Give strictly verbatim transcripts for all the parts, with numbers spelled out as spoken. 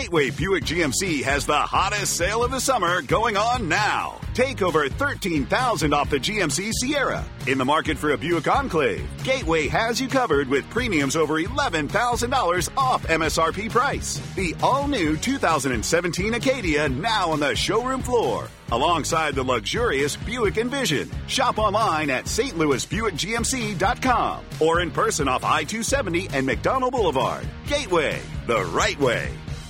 Gateway Buick G M C has the hottest sale of the summer going on now. Take over thirteen thousand dollars off the G M C Sierra. In the market for a Buick Enclave, Gateway has you covered with premiums over eleven thousand dollars off M S R P price. The all-new two thousand seventeen Acadia now on the showroom floor, alongside the luxurious Buick Envision. Shop online at S Louis Buick G M C dot com or in person off I two seventy and McDonald Boulevard. Gateway, the right way.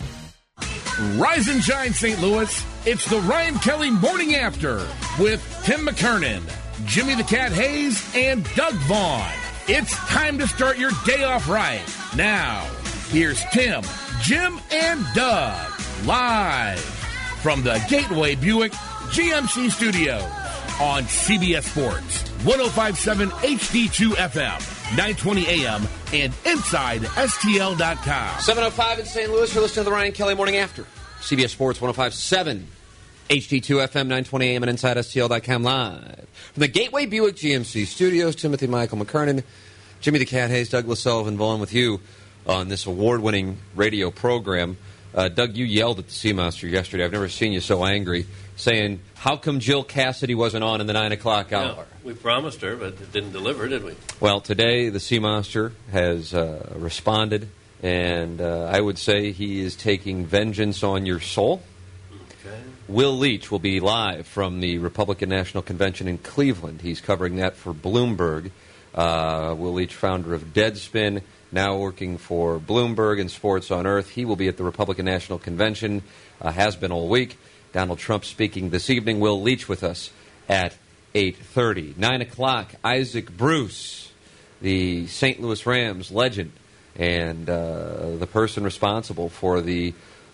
Rise and shine, Saint Louis. It's the Ryan Kelly Morning After with Tim McKernan, Jimmy the Cat Hayes, and Doug Vaughn. It's time to start your day off right. Now, here's Tim, Jim, and Doug, live from the Gateway Buick G M C Studios on C B S Sports, one oh five point seven H D two F M, nine twenty A M, and inside S T L dot com. seven oh five in Saint Louis. You're listening to the Ryan Kelly Morning After. C B S Sports, one oh five point seven H D two F M, nine twenty A M, and inside S T L dot com live. From the Gateway Buick G M C Studios, Timothy Michael McKernan, Jimmy the Cat Hayes, Douglas Sullivan Vaughn with you on this award-winning radio program. Uh, Doug, you yelled at the Sea Monster yesterday. I've never seen you so angry, saying, how come Jill Cassidy wasn't on in the nine o'clock hour? No, we promised her, but it didn't deliver, did we? Well, today the Sea Monster has uh, responded, and uh, I would say he is taking vengeance on your soul. Okay. Will Leach will be live from the Republican National Convention in Cleveland. He's covering that for Bloomberg. Uh, Will Leach, founder of Deadspin, now working for Bloomberg and Sports on Earth. He will be at the Republican National Convention, uh, has been all week. Donald Trump speaking this evening. Will Leach with us at eight thirty. nine o'clock, Isaac Bruce, the Saint Louis Rams legend, and uh, the person responsible for the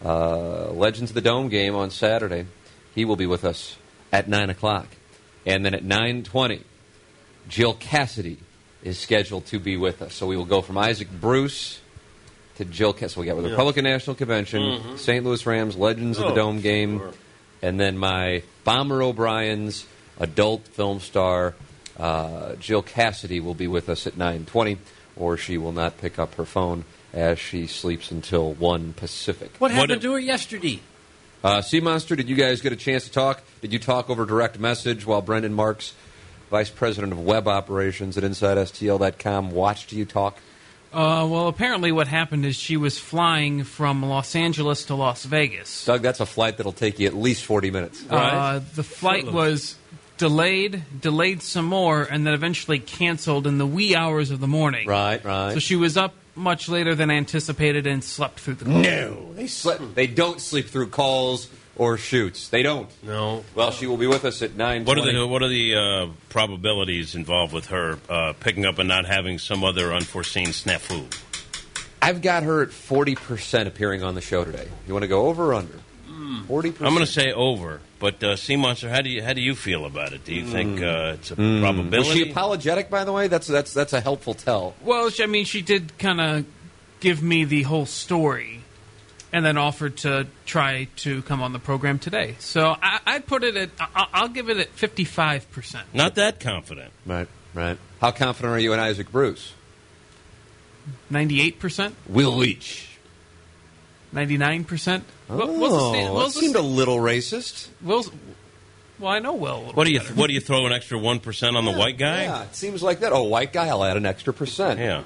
uh, Legends of the Dome game on Saturday. He will be with us at nine o'clock. And then at nine twenty, Jill Cassidy is scheduled to be with us. So we will go from Isaac Bruce to Jill Cassidy. So we got the yeah. Republican National Convention, mm-hmm. Saint Louis Rams, Legends oh, of the Dome game, sure. and then my Bomber O'Brien's adult film star, uh, Jill Cassidy, will be with us at nine twenty, or she will not pick up her phone as she sleeps until one Pacific. What happened what to her yesterday? Uh, Sea Monster, did you guys get a chance to talk? Did you talk over direct message while Brendan Marks, Vice President of Web Operations at Inside S T L dot com, watched you talk? Uh, well, apparently what happened is she was flying from Los Angeles to Las Vegas. Doug, that's a flight that'll take you at least forty minutes. Uh, the flight was delayed, delayed some more, and then eventually canceled in the wee hours of the morning. Right, right. So she was up much later than anticipated and slept through the call. No, they slept. They don't sleep through calls or shoots. They don't. No. Well, she will be with us at nine What twenty. are the What are the uh, probabilities involved with her uh, picking up and not having some other unforeseen snafu? I've got her at forty percent appearing on the show today. You want to go over or under? Forty percent. I'm going to say over. But uh, Sea Monster, how do you how do you feel about it? Do you mm. think uh, it's a mm. probability? Was she apologetic, by the way? That's that's that's a helpful tell. Well, I mean, she did kind of give me the whole story, and then offered to try to come on the program today. So I, I'd put it at, I, I'll give it at fifty-five percent. Not that confident. Right, right. How confident are you in Isaac Bruce? ninety-eight percent. Will Leach. ninety-nine percent. Oh, Will's that seemed a little racist. Will's, well, I know Will. What do you What do you throw an extra one percent on yeah, the white guy? Yeah, it seems like that. Oh, white guy, I'll add an extra percent. Yeah.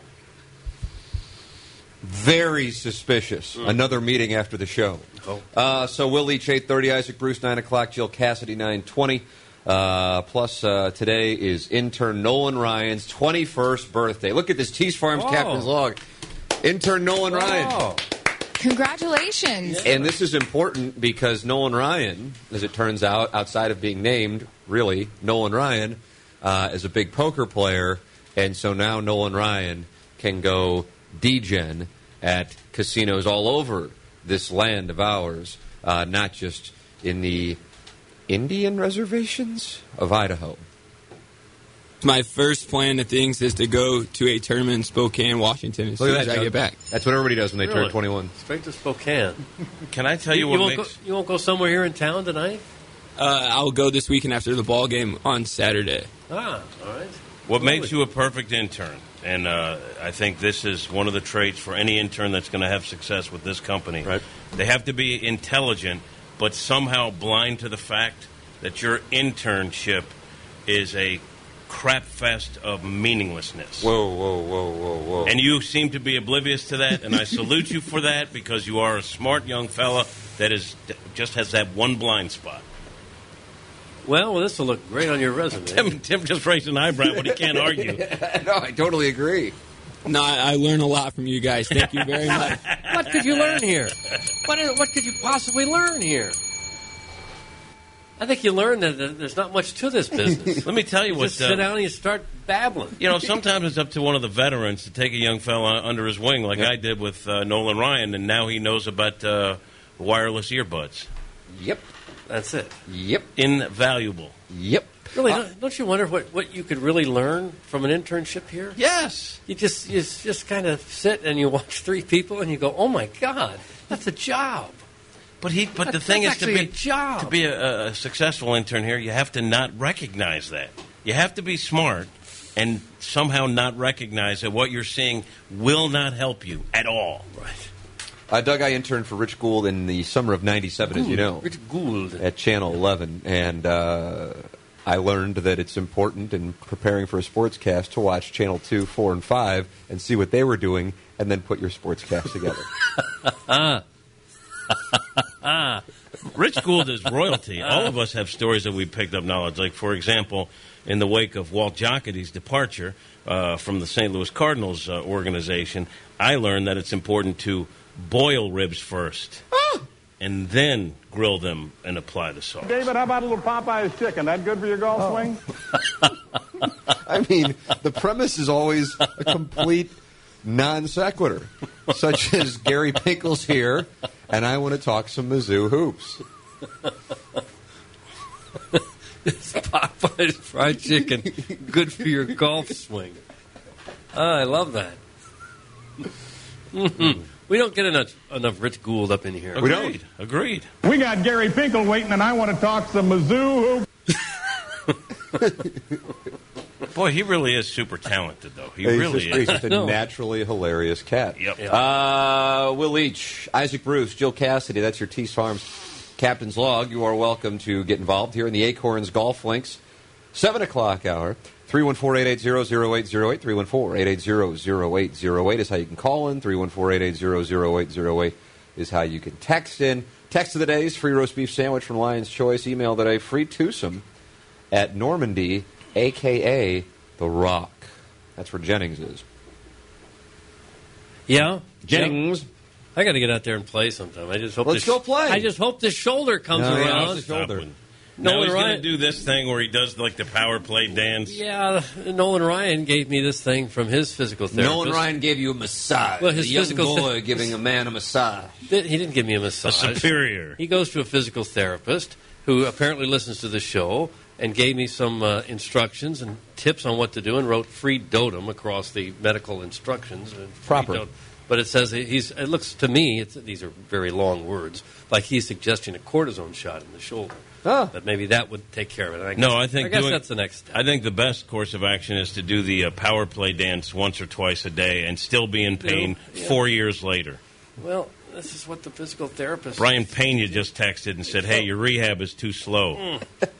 Very suspicious. Mm. Another meeting after the show. Oh. Uh, so Will Leach, eight thirty, Isaac Bruce, nine o'clock, Jill Cassidy, nine twenty. Uh, plus, uh, today is intern Nolan Ryan's twenty-first birthday. Look at this Tees Farms oh. captain's log. Intern Nolan oh. Ryan. Congratulations. And this is important because Nolan Ryan, as it turns out, outside of being named, really, Nolan Ryan, uh, is a big poker player. And so now Nolan Ryan can go D-Gen at casinos all over this land of ours, uh, not just in the Indian reservations of Idaho. My first plan of things is to go to a tournament in Spokane, Washington, as soon as I get back. That's what everybody does when they really? turn twenty-one. Straight to Spokane. Can I tell you, you what won't makes... Go, you won't go somewhere here in town tonight? Uh, I'll go this weekend after the ball game on Saturday. Ah, all right. What Really? makes you a perfect intern? And uh, I think this is one of the traits for any intern that's going to have success with this company. Right. They have to be intelligent, but somehow blind to the fact that your internship is a crap fest of meaninglessness. Whoa, whoa, whoa, whoa, whoa. And you seem to be oblivious to that, and I salute you for that because you are a smart young fella that is just has that one blind spot. Well, well this will look great on your resume. Tim, Tim just raised an eyebrow, but he can't argue. No, I totally agree. No, I, I learn a lot from you guys. Thank you very much. What could you learn here? What, is, what could you possibly learn here? I think you learned that there's not much to this business. Let me tell you, you what. Just sit uh, down and you start babbling. You know, sometimes it's up to one of the veterans to take a young fella under his wing, like Yep. I did with uh, Nolan Ryan, and now he knows about uh, wireless earbuds. Yep. That's it. Yep. Invaluable. Yep. Really, Uh, don't, don't you wonder what, what you could really learn from an internship here? Yes. You just you just kind of sit and you watch three people and you go, oh my God, that's a job. But he. But the That's thing is, to actually be a job. to be a, a successful intern here, you have to not recognize that. You have to be smart and somehow not recognize that what you're seeing will not help you at all. Right. Uh, Doug, I interned for Rich Gould in the summer of ninety-seven, as you know, Rich Gould. at Channel eleven. And uh, I learned that it's important in preparing for a sportscast to watch Channel two, four, and five and see what they were doing and then put your sportscast together. Rich Gould is royalty. All of us have stories that we picked up knowledge. Like, for example, in the wake of Walt Jocketty's departure uh, from the Saint Louis Cardinals uh, organization, I learned that it's important to boil ribs first and then grill them and apply the sauce. David, how about a little Popeye's chicken? That good for your golf swing? I mean, the premise is always a complete non sequitur, such as Gary Pinkle's here, and I want to talk some Mizzou hoops. It's Popeye's fried chicken, good for your golf swing. Oh, I love that. Mm-hmm. We don't get enough enough Rich Gould up in here. Agreed. We don't. Agreed. We got Gary Pinkle waiting, and I want to talk some Mizzou hoops. Boy, he really is super talented, though. He He's really just, is. He's just a No. naturally hilarious cat. Yep. Uh, Will Leach, Isaac Bruce, Jill Cassidy, that's your Tees Farms Captain's Log. You are welcome to get involved here in the Acorns Golf Links seven o'clock hour. three one four, eight eight zero, zero eight zero eight. three one four, eight eight zero, zero eight zero eight is how you can call in. three one four, eight eight zero, zero eight zero eight is how you can text in. Text of the day is free roast beef sandwich from Lion's Choice. Email the day, free twosome at Normandy, a k a. The Rock. That's where Jennings is. Yeah? Jennings. I got to get out there and play sometime. I just hope Let's this, go play. I just hope this shoulder comes No, yeah, around. it's the shoulder. Now Nolan he's going Ryan- to do this thing where he does like the power play dance. Yeah, Nolan Ryan gave me this thing from his physical therapist. Nolan Ryan gave you a massage. Well, his a young physical boy th- giving a man a massage. He didn't give me a massage. A superior. He goes to a physical therapist who apparently listens to the show and gave me some uh, instructions and tips on what to do and wrote free dotum across the medical instructions. And free Proper. dotum. But it says he's. It looks to me, it's, these are very long words, like he's suggesting a cortisone shot in the shoulder. Oh. That maybe that would take care of it. I guess, No, I think I guess doing- that's the next step. I think the best course of action is to do the uh, power play dance once or twice a day and still be in pain Yeah. four years later. Well, this is what the physical therapist. Brian Pena just texted and said, hey, your rehab is too slow.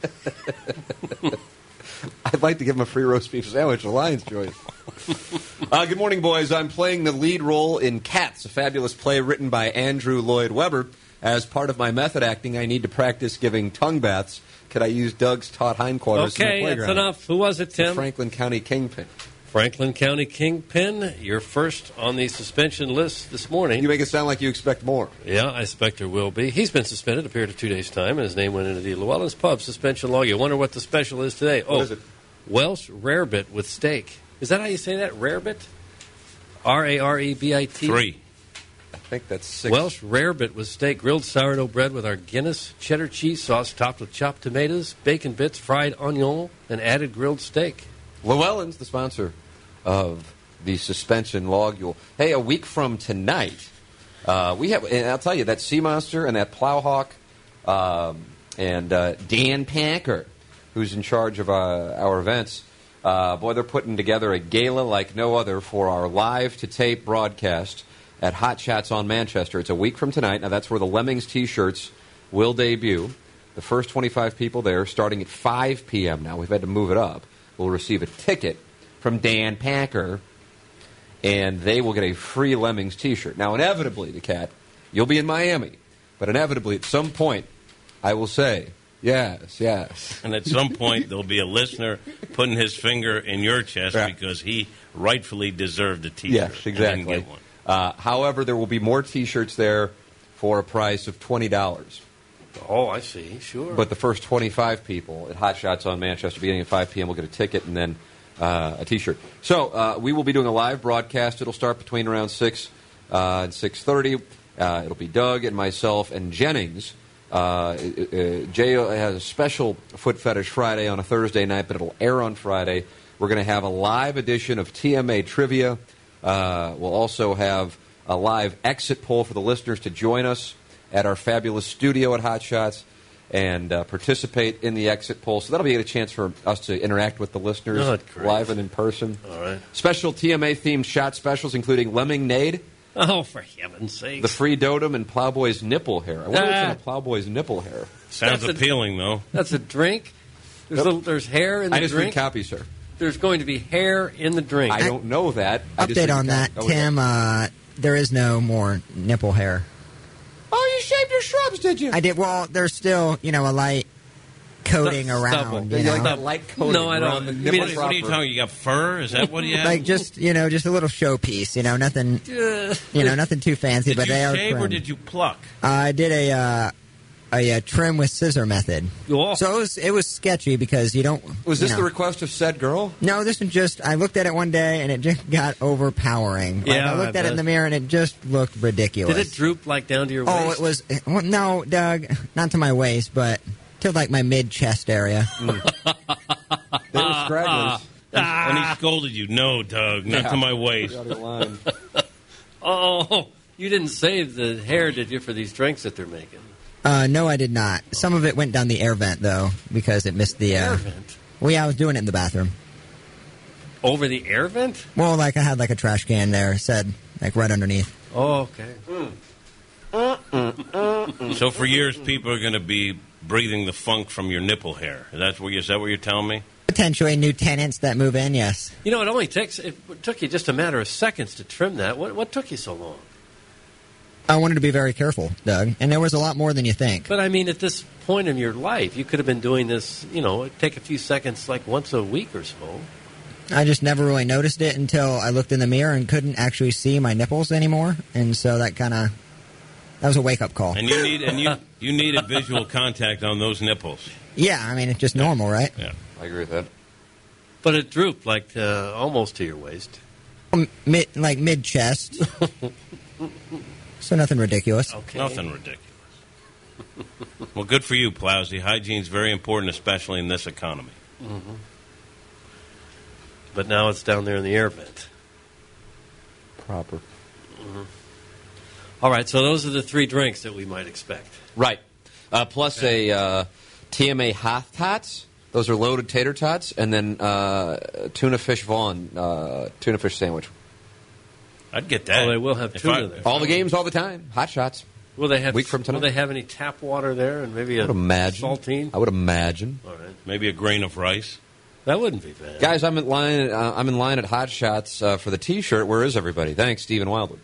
I'd like to give him a free roast beef sandwich at Lion's Choice. uh, good morning, boys. I'm playing the lead role in Cats, a fabulous play written by Andrew Lloyd Webber. As part of my method acting, I need to practice giving tongue baths. Could I use Doug's taut hindquarters in the Okay, that's playground? enough. Who was it, The Tim? Franklin County Kingpin. Franklin County Kingpin, you're first on the suspension list this morning. You make it sound like you expect more. Yeah, I expect there will be. He's been suspended a period of two days' time, and his name went into the Llewellyn's Pub suspension log. You wonder what the special is today. What oh, is it? Welsh rarebit with steak. Is that how you say that? Rarebit? R A R E B I T? Three. I think that's six. Welsh rarebit with steak, grilled sourdough bread with our Guinness cheddar cheese sauce topped with chopped tomatoes, bacon bits, fried onion, and added grilled steak. Llewellyn's the sponsor of the suspension logule. Hey, a week from tonight, uh, we have, and I'll tell you, that Sea Monster and that Plowhawk um, and uh, Dan Packer, who's in charge of uh, our events, Uh, boy, they're putting together a gala like no other for our live-to-tape broadcast at Hot Shots on Manchester. It's a week from tonight. Now, that's where the Lemmings T-shirts will debut. The first twenty-five people there, starting at five p.m. now, we've had to move it up, will receive a ticket from Dan Packer, and they will get a free Lemmings T-shirt. Now, inevitably, the Cat, you'll be in Miami, but inevitably, at some point, I will say, yes, yes. And at some point, there'll be a listener putting his finger in your chest yeah. because he rightfully deserved a T-shirt. Yes, exactly. And didn't get one. Uh, however, there will be more T-shirts there for a price of twenty dollars. Oh, I see. Sure. But the first twenty-five people at Hot Shots on Manchester, beginning at five p.m., will get a ticket and then uh, a T-shirt. So uh, we will be doing a live broadcast. It'll start between around six uh, and six thirty. Uh, it'll be Doug and myself and Jennings. Uh, uh, Jay has a special Foot Fetish Friday on a Thursday night, but it'll air on Friday. We're going to have a live edition of T M A Trivia. Uh, we'll also have a live exit poll for the listeners to join us at our fabulous studio at Hot Shots and uh, participate in the exit poll. So that'll be a chance for us to interact with the listeners oh, live and in person. All right. Special T M A-themed shot specials, including Lemonade. Oh, for heaven's sake. The Free Dotem and Plowboy's nipple hair. I wonder uh, what's in a Plowboy's nipple hair. Sounds that's appealing, a, though. That's a drink? There's, yep. little, there's hair in the I just drink? read copy, sir. There's going to be hair in the drink. I don't know that. Update on that, oh, Tim. Uh, there is no more nipple hair. Oh, you shaved your shrubs, did you? I did. Well, there's still, you know, a light coating Stubble. around. You you know? like that light coating? No, I don't. The I What, nipple what are you talking? You got fur? Is that what you have? Like just, you know, just a little showpiece. You know, nothing. You know, nothing too fancy. Did but you they are shave or trimmed. did you pluck? Uh, I did a. Uh, A, a trim with scissor method. Oh. So it was it was sketchy because you don't. Was this you know. the request of said girl? No, this was just. I looked at it one day and it just got overpowering. Like, Yeah, I looked I at it in bet. the mirror and it just looked ridiculous. Did it droop like down to your waist? Oh, it was. Well, no, Doug, not to my waist, but to like my mid chest area. Mm. They were stragglers. And he scolded you. No, Doug, not Yeah. to my waist. Out of the line. Oh, you didn't save the hair, did you, for these drinks that they're making? Uh, no, I did not. Some of it went down the air vent though because it missed the. Uh, Air vent? Well, yeah, I was doing it in the bathroom. Over the air vent? Well, like I had like a trash can there, said like right underneath. Oh, okay. So for years, people are going to be breathing the funk from your nipple hair. Is that what, you, is that what you're telling me? Potentially new tenants that move in, yes. You know, it only takes, it took you just a matter of seconds to trim that. What, what took you so long? I wanted to be very careful, Doug, and there was a lot more than you think. But I mean, at this point in your life, you could have been doing this, you know, it'd take a few seconds like once a week or so. I just never really noticed it until I looked in the mirror and couldn't actually see my nipples anymore, and so that kind of, that was a wake-up call. And you need and you you need a visual contact on those nipples. Yeah, I mean, it's just normal, right? Yeah. I agree with that. But it drooped like uh, almost to your waist. Um, mid, like mid-chest. So nothing ridiculous. Okay. Nothing ridiculous. Well, good for you, Plowsy. Hygiene's very important, especially in this economy. Mm-hmm. But now it's down there in the air vent. Proper. Mm-hmm. All right, so those are the three drinks that we might expect. Right. Uh, plus Okay. a uh, T M A hot tots. Those are loaded tater tots. And then uh, tuna fish Vaughn, uh, tuna fish sandwich. I'd get that. Oh, they will have If tuna I- there. All the games, all the time. Hot shots. Will they have Week from tonight? Will they have any tap water there and maybe I a would imagine. saltine? I would imagine. All right, Maybe a grain of rice. that wouldn't be bad. Guys, I'm in line. Uh, I'm in line at Hot Shots uh, for the T-shirt. Where is everybody? Thanks, Stephen Wildwood.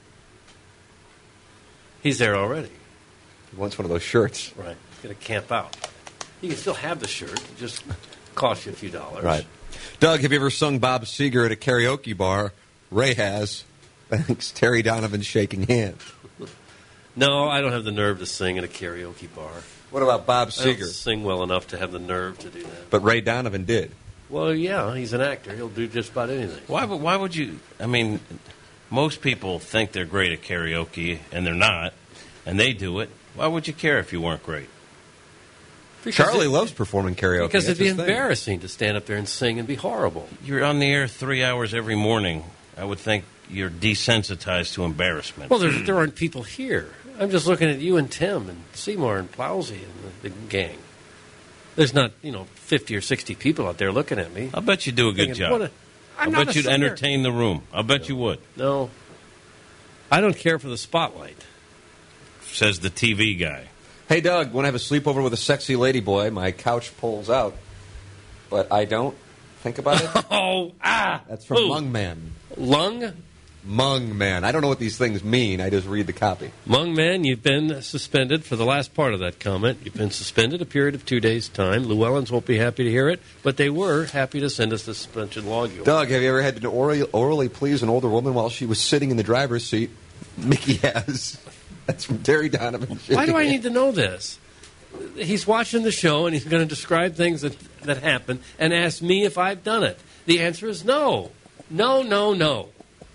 He's there already. He wants one of those shirts. Right, he's going to camp out. You can still have the shirt. It just costs you a few dollars. Right. Doug, have you ever sung Bob Seger at a karaoke bar? Ray has. Thanks, Terry Donovan shaking hands. No, I don't have the nerve to sing at a karaoke bar. What about Bob I don't Seger? sing well enough to have the nerve to do that. But Ray Donovan did. Well, yeah, he's an actor. He'll do just about anything. Why would why would you? I mean, most people think they're great at karaoke, and they're not, and they do it. Why would you care if you weren't great? Because Charlie it- loves performing karaoke. Because That's it'd be his thing. embarrassing to stand up there and sing and be horrible. You're on the air three hours every morning. I would think you're desensitized to embarrassment. Well, there, there aren't people here. I'm just looking at you and Tim and Seymour and Plowsy and the, the gang. There's not, you know, fifty or sixty people out there looking at me. I'll bet you do a good Thinking, job. what a- I'm I'll not bet a you'd singer. entertain the room. I'll bet you would. No. I don't care for the spotlight. Says the T V guy. Hey, Doug, want to have a sleepover with a sexy lady boy? My couch pulls out, but I don't. Think about it. Oh, ah. That's from Ooh. Mung Man. Lung? Mung Man. I don't know what these things mean. I just read the copy. Mung Man, you've been suspended for the last part of that comment. You've been suspended a period of two days' time. Llewellyn's won't be happy to hear it, but they were happy to send us the suspension log. Doug, have you ever had to orally, orally please an older woman while she was sitting in the driver's seat? Mickey has. That's from Terry Donovan. Why do I need to know this? He's watching the show, and he's going to describe things that, that happen and ask me if I've done it. The answer is no. No, no, no.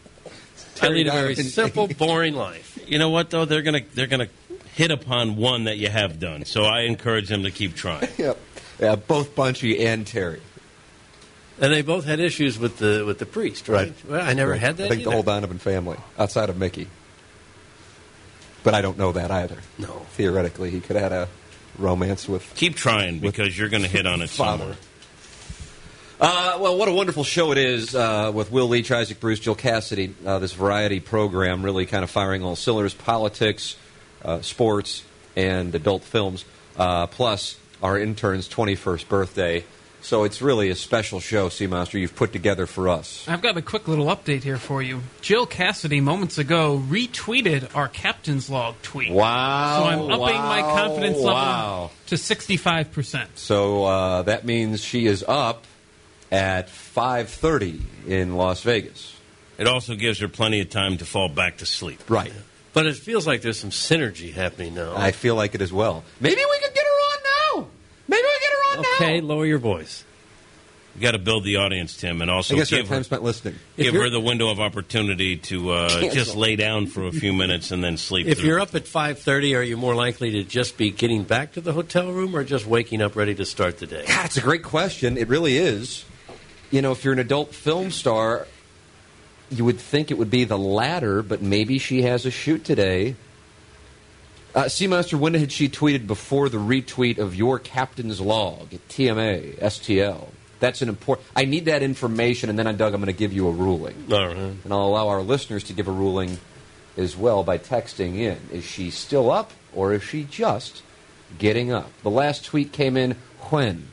I lead a very simple, boring life. You know what, though? They're going to they're gonna hit upon one that you have done, so I encourage them to keep trying. Yep. Yeah, both Bunchy and Terry. And they both had issues with the with the priest, right? Well, I never Right. had that I think either. the whole Donovan family, outside of Mickey. But I don't know that either. No. Theoretically, he could have had a romance with... Keep trying, because you're going to hit on it Father. somewhere. Uh, well, what a wonderful show it is uh, with Will Leach, Isaac Bruce, Jill Cassidy. Uh, this variety program really kind of firing all cylinders, politics, uh, sports, and adult films, uh, plus our intern's twenty-first birthday. So it's really a special show, Seamaster, you've put together for us. I've got a quick little update here for you. Jill Cassidy, moments ago, retweeted our Captain's Log tweet. Wow. So I'm upping my wow, confidence level wow. to sixty-five percent. So uh, that means she is up at five thirty in Las Vegas. It also gives her plenty of time to fall back to sleep. Right. But it feels like there's some synergy happening now. I feel like it as well. Maybe we could get her on now. Maybe we get her on now. Okay, lower your voice. You got to build the audience, Tim, and also I guess give have time her, spent listening. give you're- her the window of opportunity to uh, Cancel. just lay down for a few minutes and then sleep. If through. you're up at five thirty, are you more likely to just be getting back to the hotel room or just waking up ready to start the day? God, it's a great question. It really is. You know, if you're an adult film star, you would think it would be the latter, but maybe she has a shoot today. Uh, Seamaster, when had she tweeted before the retweet of your Captain's Log at T M A, S T L? That's an important... I need that information, and then, Doug, I'm going to give you a ruling. All right. And I'll allow our listeners to give a ruling as well by texting in. Is she still up, or is she just getting up? The last tweet came in when?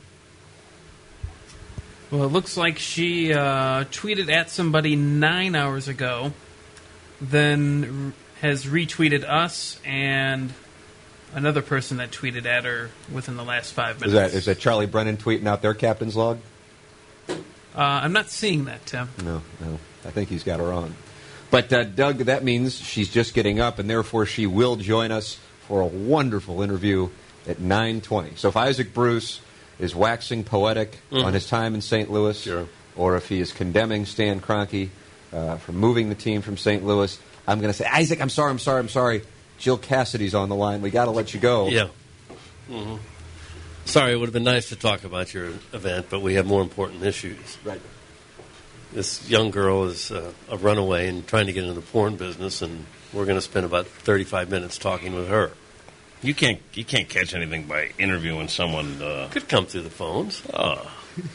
Well, it looks like she uh, tweeted at somebody nine hours ago, then r- has retweeted us and another person that tweeted at her within the last five Is minutes. that, is that Charlie Brennan tweeting out their Captain's Log? Uh, I'm not seeing that, Tim. No, no. I think he's got her on. But, uh, Doug, that means she's just getting up, and therefore she will join us for a wonderful interview at nine twenty. So if Isaac Bruce is waxing poetic Mhm. on his time in Saint Louis, Sure. or if he is condemning Stan Kroenke uh, for moving the team from Saint Louis, I'm going to say, Isaac, I'm sorry, I'm sorry, I'm sorry. Jill Cassidy's on the line. We got to let you go. Yeah. hmm Sorry, it would have been nice to talk about your event, but we have more important issues. Right. This young girl is uh, a runaway and trying to get into the porn business, and we're going to spend about thirty-five minutes talking with her. You can't you can't catch anything by interviewing someone. Uh, Could come through the phones. oh.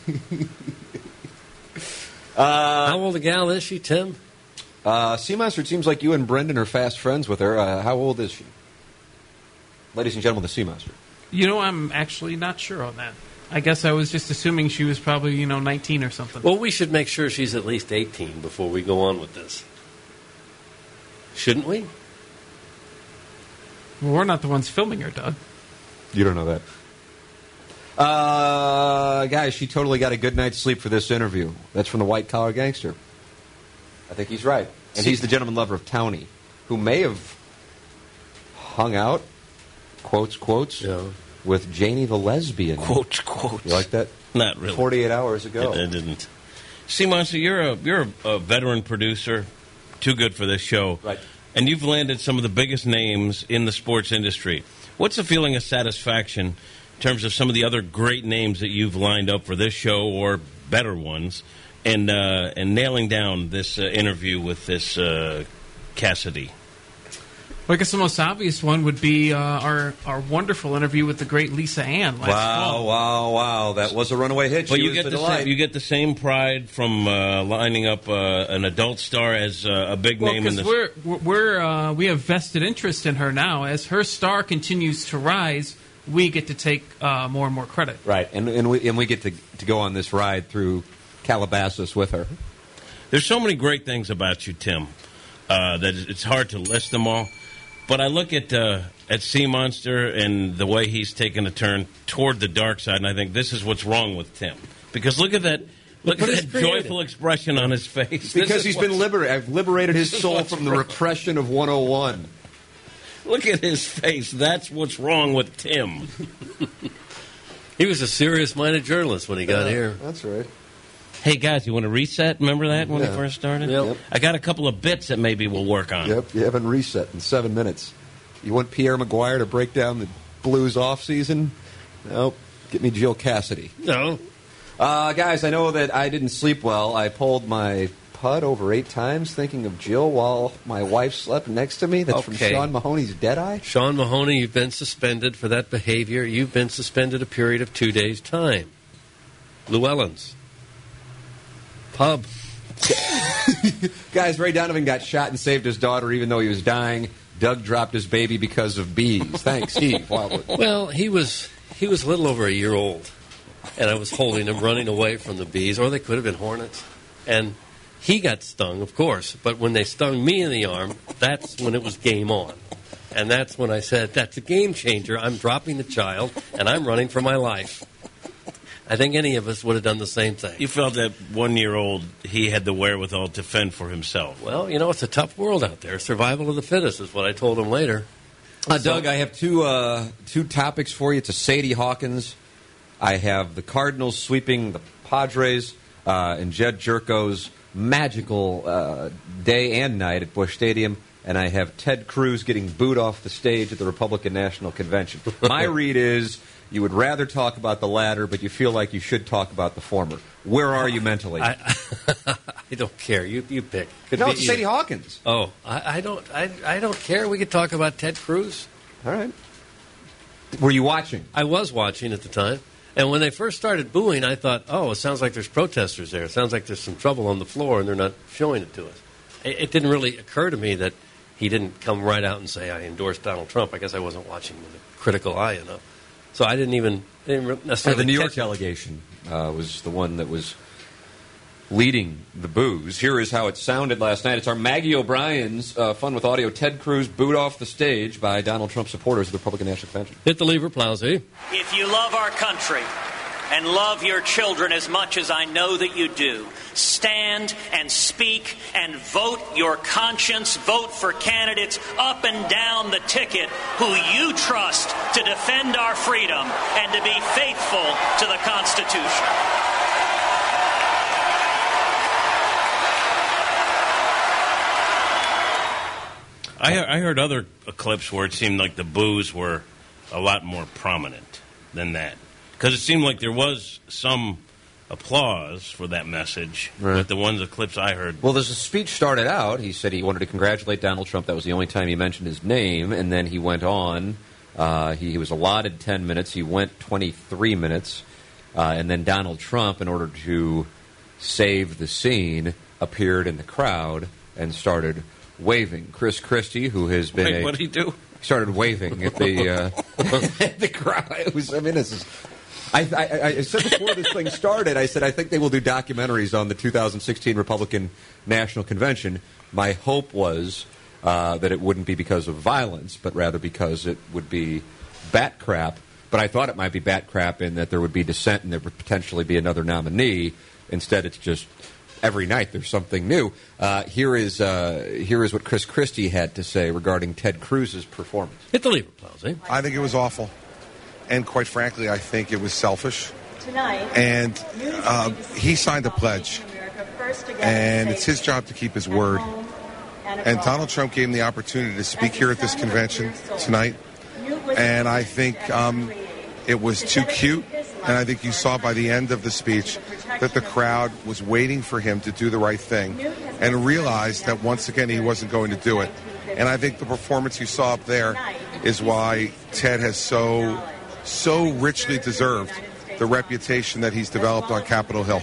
Uh, How old a gal is she, Tim? Uh, Seamaster, it seems like you and Brendan are fast friends with her. Uh, how old is she? Ladies and gentlemen, the Seamaster. You know, I'm actually not sure on that. I guess I was just assuming she was probably, you know, nineteen or something. Well, we should make sure she's at least eighteen before we go on with this. Shouldn't we? Well, we're not the ones filming her, Doug. You don't know that. Uh, guys, she totally got a good night's sleep for this interview. That's from the White Collar Gangster. I think he's right. And he's the gentleman lover of Townie, who may have hung out, quotes, quotes, Yeah. with Janie the lesbian. Quotes, quotes. You like that? Not really. forty-eight hours ago. I didn't. See, Monster, you're a you're a, a veteran producer, too good for this show. Right. And you've landed some of the biggest names in the sports industry. What's the feeling of satisfaction in terms of some of the other great names that you've lined up for this show or better ones, and uh, and nailing down this uh, interview with this uh, Cassidy? Well, I guess the most obvious one would be uh, our our wonderful interview with the great Lisa Ann last Wow, fall. wow, wow. That was a runaway hit. Well, She you was get the the delight. same, you get the same pride from uh, lining up uh, an adult star as uh, a big Well, name in the. because we're we're uh, we have vested interest in her now. As her star continues to rise, we get to take uh, more and more credit. Right, and and we and we get to to go on this ride through Calabasas with her. There's so many great things about you, Tim, uh, that it's hard to list them all. But I look at uh, at Sea Monster and the way he's taken a turn toward the dark side, and I think this is what's wrong with Tim. Because look at that, look Look at what that he's created. joyful expression on his face. Because This he's is been what's- liberated. I've liberated his this is soul what's from the wrong. repression of one oh one. Look at his face. That's what's wrong with Tim. He was a serious-minded journalist when he got here. That's right. Hey, guys, you want to reset? Remember that when Yeah. we first started? Yep. Yep. I got a couple of bits that maybe we'll work on. Yep, you haven't reset in seven minutes. You want Pierre Maguire to break down the Blues off season? Nope. Get me Jill Cassidy. No. Uh, guys, I know that I didn't sleep well. I pulled my putt over eight times thinking of Jill while my wife slept next to me. That's from Okay. Sean Mahoney's Deadeye. Sean Mahoney, you've been suspended for that behavior. You've been suspended a period of two days' time. Llewellyn's Pub. Guys, Ray Donovan got shot and saved his daughter even though he was dying. Doug dropped his baby because of bees. Thanks, Steve Wildwood. Well, he was he was a little over a year old, and I was holding him, running away from the bees, or they could have been hornets. And he got stung, of course, but when they stung me in the arm, that's when it was game on. And that's when I said, that's a game changer. I'm dropping the child, and I'm running for my life. I think any of us would have done the same thing. You felt that one-year-old, he had the wherewithal to fend for himself. Well, you know, it's a tough world out there. Survival of the fittest is what I told him later. Uh, Doug, I have two uh, two topics for you. It's a Sadie Hawkins. I have the Cardinals sweeping the Padres uh, and Jed Jerko's magical uh, day and night at Busch Stadium. And I have Ted Cruz getting booed off the stage at the Republican National Convention. My read is you would rather talk about the latter, but you feel like you should talk about the former. Where are you mentally? I, I don't care. You you pick. Could no, be it's Sadie either. Hawkins. Oh, I, I don't. I, I don't care. We could talk about Ted Cruz. All right. Were you watching? I was watching at the time, and when they first started booing, I thought, "Oh, it sounds like there's protesters there. It sounds like there's some trouble on the floor, and they're not showing it to us." It, it didn't really occur to me that he didn't come right out and say, "I endorse Donald Trump." I guess I wasn't watching with a critical eye enough, so I didn't even didn't necessarily. the New York catch it. delegation uh, was the one that was leading the boos. Here is how it sounded last night. It's our Maggie O'Brien's uh, Fun with Audio. Ted Cruz booed off the stage by Donald Trump supporters of the Republican National Convention. Hit the lever, Plowsy. If you love our country and love your children as much as I know that you do, stand and speak and vote your conscience. Vote for candidates up and down the ticket who you trust to defend our freedom and to be faithful to the Constitution. I, I heard other clips where it seemed like the boos were a lot more prominent than that. Because it seemed like there was some applause for that message, Right. but the ones, the clips I heard... Well, there's a speech started out. He said he wanted to congratulate Donald Trump. That was the only time he mentioned his name. And then he went on. Uh, he, he was allotted ten minutes. He went twenty-three minutes. Uh, and then Donald Trump, in order to save the scene, appeared in the crowd and started waving. Chris Christie, who has been Wait, a... what did he do? Started waving at the uh, at the crowd. It was, I mean, this is... I, I, I said before this thing started, I said, I think they will do documentaries on the two thousand sixteen Republican National Convention. My hope was uh, that it wouldn't be because of violence, but rather because it would be bat crap. But I thought it might be bat crap in that there would be dissent and there would potentially be another nominee. Instead, it's just every night there's something new. Uh, here is uh, here is what Chris Christie had to say regarding Ted Cruz's performance. Hit the lever, Plowsy. I think it was awful. And quite frankly, I think it was selfish. Tonight, and uh, he signed a pledge. And it's his job to keep his word. And Donald Trump gave him the opportunity to speak here at this convention tonight. And I think um, it was too cute. And I think you saw by the end of the speech that the crowd was waiting for him to do the right thing and realized that once again he wasn't going to do it. And I think the performance you saw up there is why Ted has so, so richly deserved the reputation that he's developed on Capitol Hill.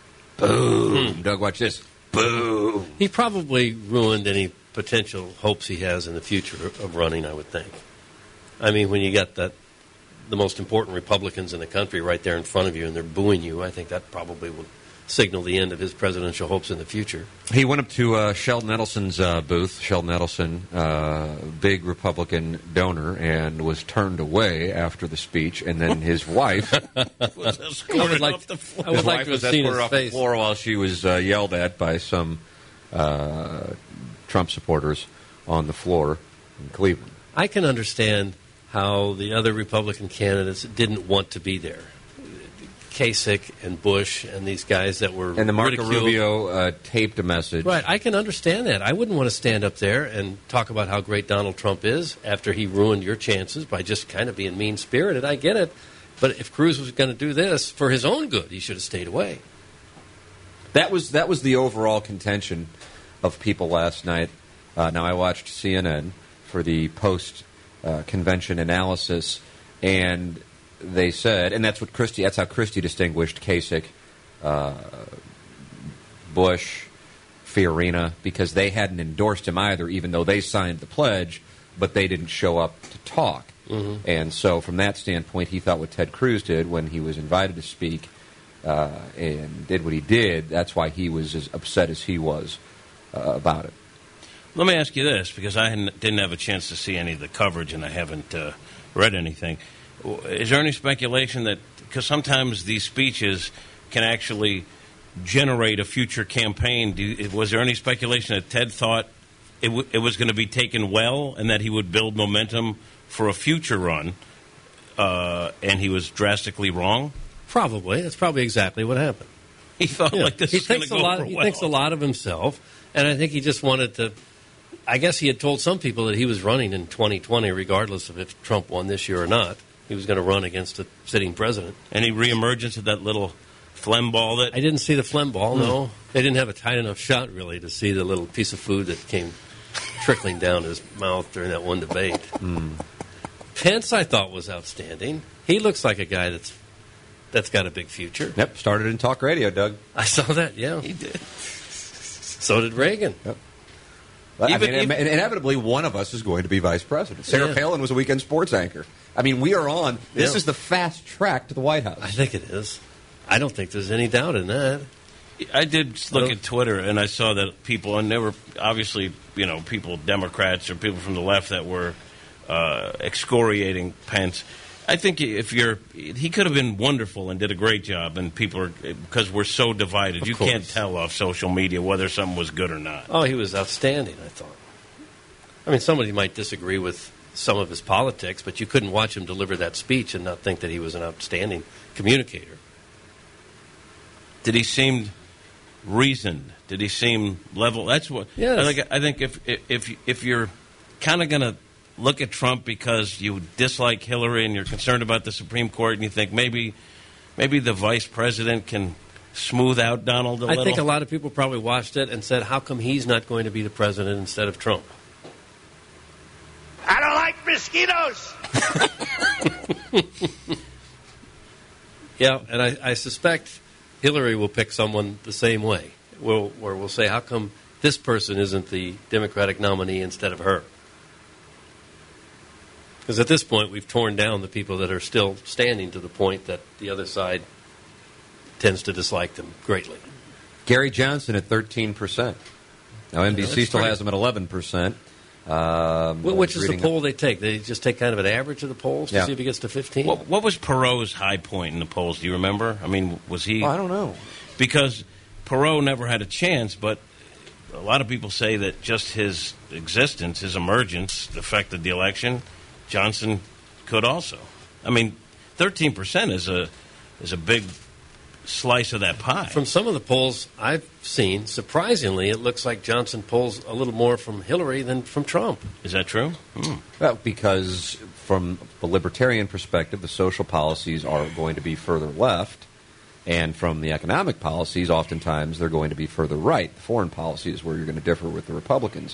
Boom. Doug, watch this. Boom. He probably ruined any potential hopes he has in the future of running, I would think. I mean, when you got that, the most important Republicans in the country right there in front of you and they're booing you, I think that probably would signal the end of his presidential hopes in the future. He went up to uh, Sheldon Edelson's uh, booth, Sheldon Edelson, uh, big Republican donor, and was turned away after the speech, and then his wife was escorted like, off the floor. I would his like wife to have was seen his escorted off face. the floor while she was uh, yelled at by some uh, Trump supporters on the floor in Cleveland. I can understand how the other Republican candidates didn't want to be there. Kasich and Bush and these guys that were And the Marco ridiculed. Rubio uh, taped a message. Right, I can understand that. I wouldn't want to stand up there and talk about how great Donald Trump is after he ruined your chances by just kind of being mean-spirited. I get it. But if Cruz was going to do this for his own good, he should have stayed away. That was that was the overall contention of people last night. Uh, now, I watched C N N for the post-convention uh, analysis, and they said, and that's what Christie, that's how Christie distinguished Kasich, uh, Bush, Fiorina, because they hadn't endorsed him either, even though they signed the pledge, but they didn't show up to talk. Mm-hmm. And so from that standpoint, he thought what Ted Cruz did when he was invited to speak uh, and did what he did, that's why he was as upset as he was uh, about it. Let me ask you this, because I hadn't, didn't have a chance to see any of the coverage and I haven't uh, read anything. Is there any speculation that, because sometimes these speeches can actually generate a future campaign, do you, was there any speculation that Ted thought it, w- it was going to be taken well and that he would build momentum for a future run, uh, and he was drastically wrong? Probably. That's probably exactly what happened. He thought Yeah. like this he is going to thinks go a lot. for He well. thinks a lot of himself, and I think he just wanted to. I guess he had told some people that he was running in twenty twenty, regardless of if Trump won this year or not. He was going to run against a sitting president. Any reemergence of that little phlegm ball that... I didn't see the phlegm ball, no. They didn't have a tight enough shot, really, to see the little piece of food that came trickling down his mouth during that one debate. Mm. Pence, I thought, was outstanding. He looks like a guy that's that's got a big future. Yep, started in talk radio, Doug. I saw that, yeah. He did. So did Reagan. Yep. Well, Even- I mean, even- inevitably, one of us is going to be vice president. Sarah Yeah. Palin was a weekend sports anchor. I mean, we are on. This Yeah. is the fast track to the White House. I think it is. I don't think there's any doubt in that. I did look Well- at Twitter, and I saw that people, and there were obviously, you know, people, Democrats or people from the left that were uh, excoriating Pence. I think if you're, he could have been wonderful and did a great job, and people are, because we're so divided, Of you course. can't tell off social media whether something was good or not. Oh, he was outstanding, I thought. I mean, somebody might disagree with some of his politics, but you couldn't watch him deliver that speech and not think that he was an outstanding communicator. Did he seem reasoned? Did he seem level? That's what. Yes. I think. I think if if if you're kind of going to look at Trump because you dislike Hillary and you're concerned about the Supreme Court, and you think maybe maybe the vice president can smooth out Donald a I little. think a lot of people probably watched it and said, how come he's not going to be the president instead of Trump? I don't like mosquitoes. Yeah, and I, I suspect Hillary will pick someone the same way, we'll, where we'll say, how come this person isn't the Democratic nominee instead of her? Because at this point, we've torn down the people that are still standing to the point that the other side tends to dislike them greatly. Gary Johnson at thirteen percent. Now, N B C Yeah, still pretty- has him at eleven percent. Um, Wh- Which is the reading- poll they take? They just take kind of an average of the polls to Yeah. see if he gets to fifteen? What, what was Perot's high point in the polls? Do you remember? I mean, was he? Oh, I don't know. Because Perot never had a chance, but a lot of people say that just his existence, his emergence, affected the election. Johnson could also. I mean, thirteen percent is a is a big slice of that pie. From some of the polls I've seen, surprisingly, it looks like Johnson pulls a little more from Hillary than from Trump. Is that true? Hmm. Well, because from the libertarian perspective, the social policies are going to be further left, and from the economic policies, oftentimes they're going to be further right. The foreign policy is where you're going to differ with the Republicans.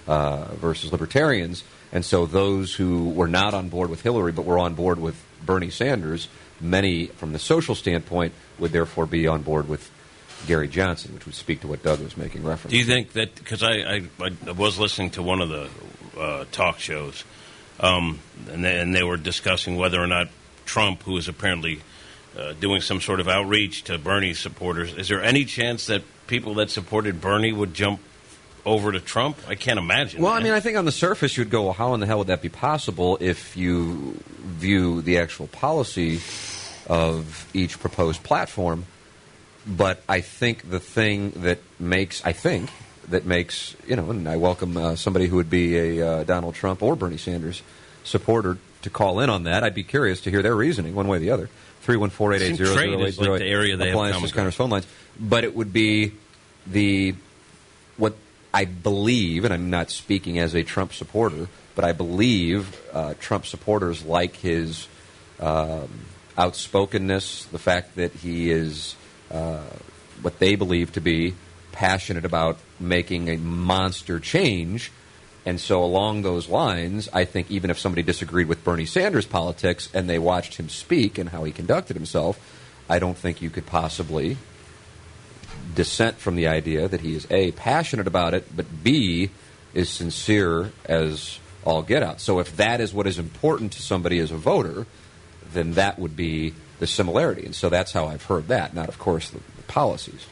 uh, versus libertarians. And so those who were not on board with Hillary but were on board with Bernie Sanders, many, from the social standpoint, would therefore be on board with Gary Johnson, which would speak to what Doug was making reference Do you to. think that, because I, I, I was listening to one of the uh, talk shows, um, and, they, and they were discussing whether or not Trump, who is apparently uh, doing some sort of outreach to Bernie supporters, is there any chance that people that supported Bernie would jump over to Trump? I can't imagine. Well, man. I mean, I think on the surface you'd go, well, how in the hell would that be possible if you view the actual policy of each proposed platform? But I think the thing that makes, I think, that makes, you know, and I welcome uh, somebody who would be a uh, Donald Trump or Bernie Sanders supporter to call in on that. I'd be curious to hear their reasoning, one way or the other. three one four, eight eight zero, zero eight zero eight. Like the area they have Appliances, counters, phone lines. But it would be the, what I believe, and I'm not speaking as a Trump supporter, but I believe uh, Trump supporters like his um, outspokenness, the fact that he is uh, what they believe to be passionate about making a monster change. And so along those lines, I think even if somebody disagreed with Bernie Sanders' politics and they watched him speak and how he conducted himself, I don't think you could possibly dissent from the idea that he is, A, passionate about it, but B, is sincere as all get out. So if that is what is important to somebody as a voter, then that would be the similarity. And so that's how I've heard that, not, of course, the, the policies.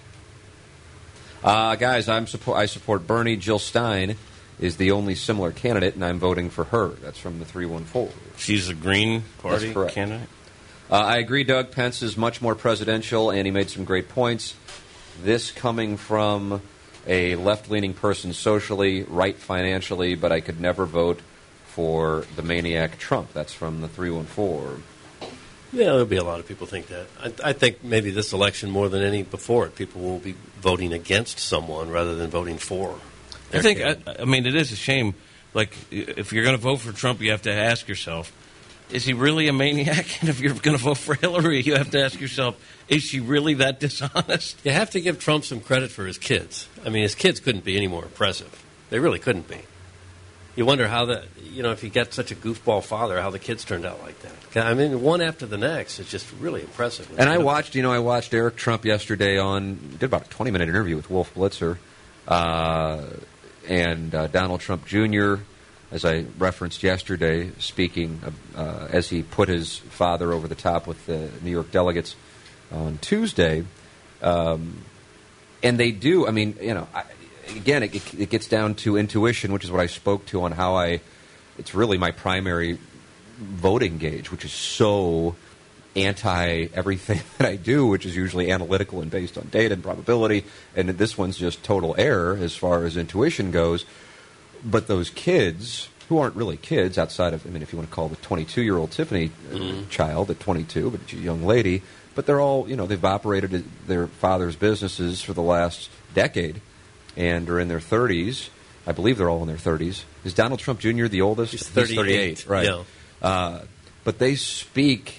Uh, guys, I'm support, I support Bernie. Jill Stein is the only similar candidate, and I'm voting for her. That's from the three one four. She's a Green Party candidate? Uh, I agree Doug Pence is much more presidential, and he made some great points. This coming from a left-leaning person socially, right financially, but I could never vote for the maniac Trump. That's from the three one four. Yeah, there'll be a lot of people think that. I, I think maybe this election, more than any before it, people will be voting against someone rather than voting for. I think, I, I mean, it is a shame. Like, if you're going to vote for Trump, you have to ask yourself, is he really a maniac? And if you're going to vote for Hillary, you have to ask yourself, is she really that dishonest? You have to give Trump some credit for his kids. I mean, his kids couldn't be any more impressive. They really couldn't be. You wonder how the, you know, if you got such a goofball father, how the kids turned out like that. I mean, one after the next. It's just really impressive. And I watched, you know, I watched Eric Trump yesterday on, did about a twenty-minute interview with Wolf Blitzer uh, and uh, Donald Trump Junior, as I referenced yesterday, speaking of, uh, as he put his father over the top with the New York delegates on Tuesday. Um, and they do, I mean, you know, I, again, it, it gets down to intuition, which is what I spoke to on how I, it's really my primary voting gauge, which is so anti-everything that I do, which is usually analytical and based on data and probability, and this one's just total error as far as intuition goes. But those kids, who aren't really kids outside of, I mean, if you want to call the twenty-two-year-old Tiffany mm-hmm. child at twenty-two, but she's a young lady, but they're all, you know, they've operated their father's businesses for the last decade and are in their thirties. I believe they're all in their thirties. Is Donald Trump Junior the oldest? He's thirty-eight. He's thirty-eight, right. Yeah. Uh, but they speak,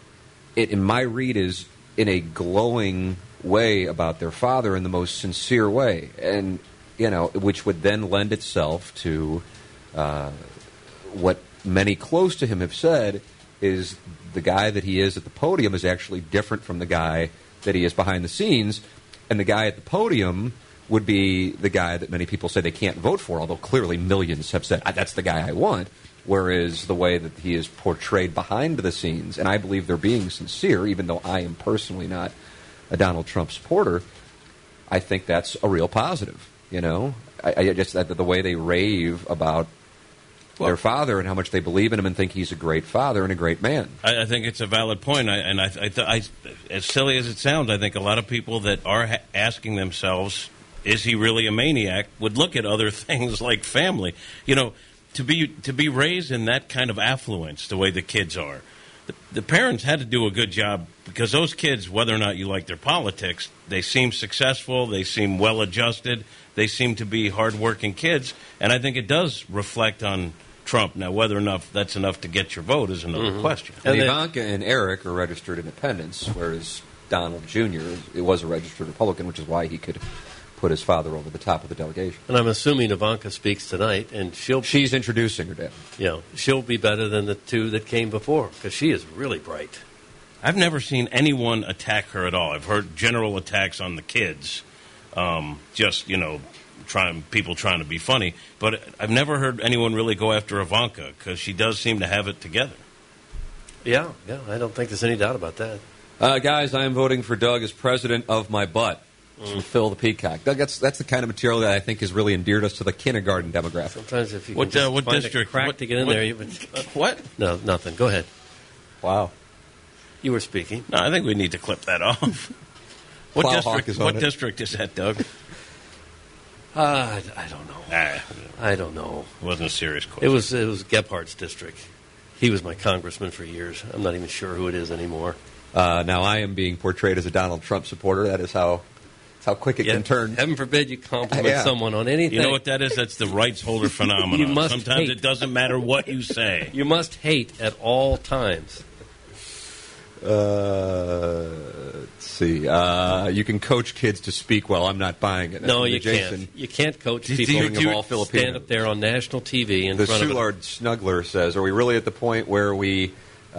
it, in my read, is in a glowing way about their father in the most sincere way. And, you know, which would then lend itself to uh, what many close to him have said is the guy that he is at the podium is actually different from the guy that he is behind the scenes. And the guy at the podium would be the guy that many people say they can't vote for, although clearly millions have said, that's the guy I want. Whereas the way that he is portrayed behind the scenes, and I believe they're being sincere, even though I am personally not a Donald Trump supporter, I think that's a real positive. You know, I, I just that the way they rave about well, their father and how much they believe in him and think he's a great father and a great man. I, I think it's a valid point, I, and I, I, I, as silly as it sounds, I think a lot of people that are ha- asking themselves, "Is he really a maniac?" would look at other things like family. You know, to be to be raised in that kind of affluence, the way the kids are, the, the parents had to do a good job because those kids, whether or not you like their politics, they seem successful, they seem well adjusted. They seem to be hardworking kids, and I think it does reflect on Trump. Now, whether or not that's enough to get your vote is another mm-hmm. question. And, and Ivanka and Eric are registered independents, whereas Donald Junior it was a registered Republican, which is why he could put his father over the top of the delegation. And I'm assuming Ivanka speaks tonight, and she'll she's introducing her dad. You know, she'll be better than the two that came before because she is really bright. I've never seen anyone attack her at all. I've heard general attacks on the kids, um, just you know, trying people trying to be funny. But I've never heard anyone really go after Ivanka because she does seem to have it together. Yeah, yeah, I don't think there's any doubt about that. Uh, guys, I am voting for Doug as president of my butt. Mm. Phil the Peacock. Doug, that's that's the kind of material that I think has really endeared us to the kindergarten demographic. Sometimes if you what, can uh, what find district? a crack what, to get in what, there, you would, uh, what? No, nothing. Go ahead. Wow. You were speaking. No, I think we need to clip that off. What Plowhawk district? is on What it. district is that, Doug? Uh, I, I don't know. Ah, I don't know. It wasn't a serious question. It was it was Gephardt's district. He was my congressman for years. I'm not even sure who it is anymore. Uh, now I am being portrayed as a Donald Trump supporter. That is how that's how quick it Yeah, can turn. Heaven forbid you compliment Yeah. someone on anything. You know what that is? That's the rights holder phenomenon. You must Sometimes hate. it doesn't matter what you say. You must hate at all times. Uh, let's see. Uh, you can coach kids to speak well. I'm not buying it. No, That's you Jason, can't. You can't coach King people of to all Filipinos. stand up there on national T V in The front of Soulard Snuggler says, are we really at the point where we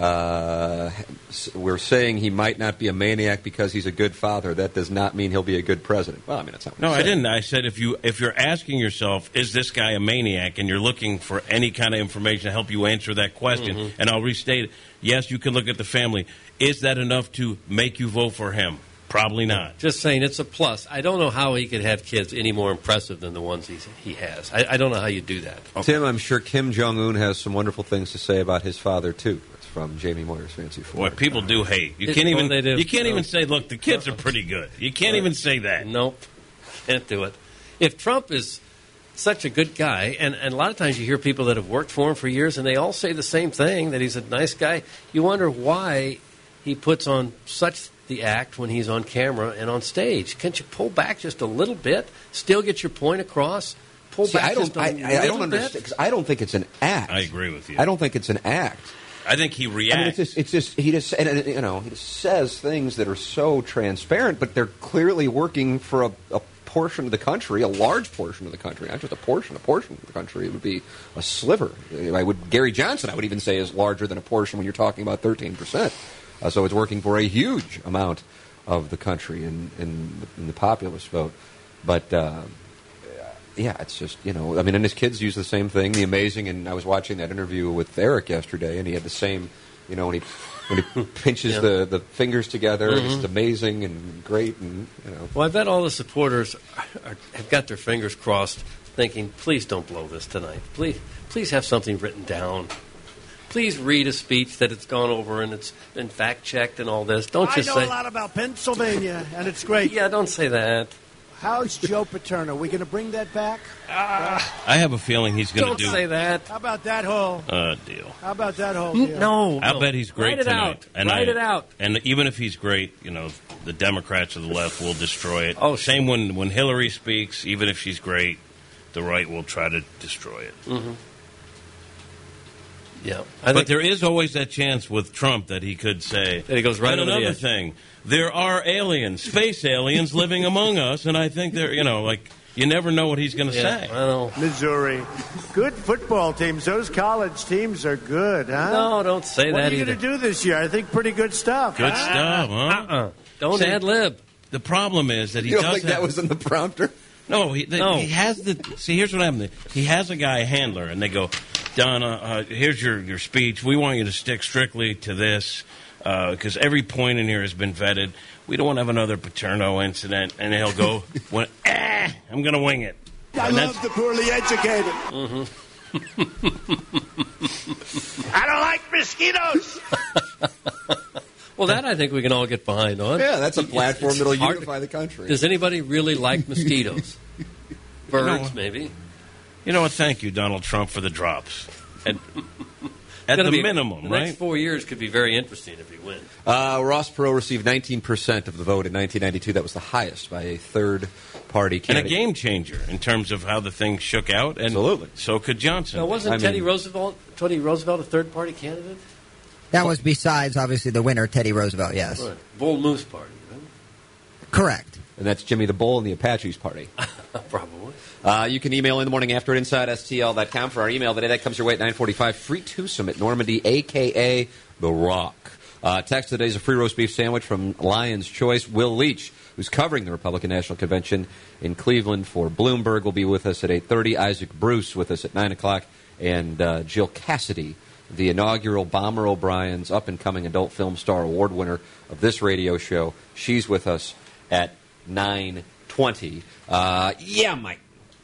uh, we're saying he might not be a maniac because he's a good father? That does not mean he'll be a good president. Well, I mean, that's not what No, I'm I saying. didn't. I said if you if you're asking yourself, is this guy a maniac, and you're looking for any kind of information to help you answer that question, Mm-hmm. and I'll restate it. Yes, you can look at the family. Is that enough to make you vote for him? Probably not. Just saying, it's a plus. I don't know how he could have kids any more impressive than the ones he's, he has. I, I don't know how you do that. Tim, I'm sure Kim Jong-un has some wonderful things to say about his father, too. That's from Jamie Moyer's Fancy Four. Boy, people do hate. You It's can't even. what they do. You can't No. even say, "Look, the kids are pretty good." You can't even say that. Nope. Can't do it. If Trump is such a good guy, and, and a lot of times you hear people that have worked for him for years, and they all say the same thing, that he's a nice guy, you wonder why he puts on such the act when he's on camera and on stage. Can't you pull back just a little bit, still get your point across? Pull See, back I don't, just a I, I, I little don't understand, bit? 'cause I don't think it's an act. I agree with you. I don't think it's an act. I think he I mean, reacts. it's just, it's just he just, and, and, you know, he just says things that are so transparent, but they're clearly working for a, a portion of the country, a large portion of the country, not just a portion, a portion of the country. It would be a sliver. I would Gary Johnson, I would even say, is larger than a portion when you're talking about thirteen percent. Uh, so it's working for a huge amount of the country in, in, in the populist vote. But uh, yeah, it's just, you know, I mean, and his kids use the same thing, the amazing, and I was watching that interview with Eric yesterday, and he had the same, you know, when he when he pinches Yeah. the, the fingers together, Mhm. it's just amazing and great, and, you know. Well, I bet all the supporters are, have got their fingers crossed, thinking, "Please don't blow this tonight. Please, please have something written down. Please read a speech that it's gone over and it's been fact checked and all this. Don't I just know say, a lot about Pennsylvania, and it's great. Yeah, don't say that. How's Joe Paterno? Are we going to bring that back? I have a feeling he's going Don't to do. say that. How about that whole? Uh, deal. How about that whole deal? No, I'll no. bet he's great Write it tonight. out. And Write I- it out. And even if he's great, you know, the Democrats or the left will destroy it. Oh, same when when Hillary speaks. Even if she's great, the right will try to destroy it. Mm-hmm. Yeah, but there is always that chance with Trump that he could say That he goes right and over the another edge. thing. There are aliens, space aliens, living among us, and I think they're, you know, like you never know what he's going to Yeah, say. I know. Missouri. Good football teams. Those college teams are good, huh? No, don't say what that are you either. going to do this year? I think pretty good stuff. Good huh? stuff, huh? Uh-uh. Don't See, ad lib. The problem is that he You don't does think have, that was in the prompter? No, he, the, No. he has the. See, here's what happened. He has a guy, a handler, and they go, Donna, uh, here's your, your speech. We want you to stick strictly to this because every point in here has been vetted. We don't want to have another Paterno incident. And he'll go, when, ah, I'm going to wing it. I And love that's- the poorly educated. I don't like mosquitoes. Well, that I think we can all get behind on. Yeah, that's a It's- platform it's that'll hard- unify the country. Does anybody really like mosquitoes? Birds, No. maybe. You know what? Thank you, Donald Trump, for the drops. At, at Gonna the be- minimum, the right? next four years could be very interesting if he wins. Uh, Ross Perot received nineteen percent of the vote in nineteen ninety-two. That was the highest by a third-party And a candidate. game changer in terms of how the thing shook out. And Absolutely. So could Johnson. Now, wasn't I Teddy mean- Roosevelt Teddy Roosevelt a third party candidate? That was besides, obviously, the winner, Teddy Roosevelt, yes. Right. Bull Moose Party. Right? Correct. And that's Jimmy the Bull and the Apaches party. Probably. Uh, you can email in the morning after at inside S T L dot com for our email today. That comes your way at nine forty-five. Free twosome at Normandy, a k a. The Rock. Uh, text today is a free roast beef sandwich from Lion's Choice. Will Leach, who's covering the Republican National Convention in Cleveland for Bloomberg, will be with us at eight thirty. Isaac Bruce with us at nine o'clock. And uh, Jill Cassidy, the inaugural Bomber O'Brien's up-and-coming adult film star award winner of this radio show. She's with us at nine twenty. Uh, yeah, Mike.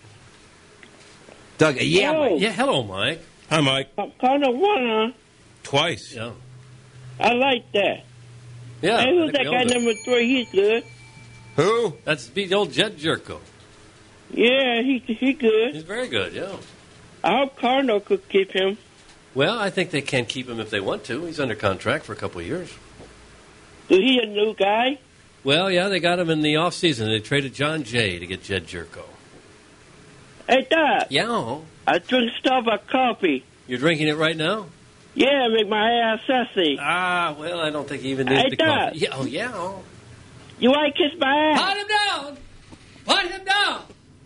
Doug, yeah, Hello. Mike. Yeah, hello, Mike. Hi, Mike. I'm kind of one, Twice. Yeah. huh? I like that. Yeah. Hey, I who's think that we guy all do. number three? He's good. Who? That's the old Jed Jerko. Yeah, he he good. He's very good, yeah. I hope Cardinal could keep him. Well, I think they can keep him if they want to. He's under contract for a couple of years. Is he a new guy? Well, yeah, they got him in the offseason. They traded John Jay to get Jed Jerko. Hey, Dad. Yeah. I drink Starbucks coffee. You're drinking it right now? Yeah, make my ass sassy. Ah, well, I don't think he even needs Hey, the Dad. coffee. Yeah, oh, yeah. You want to kiss my ass? Put him down! Put him down!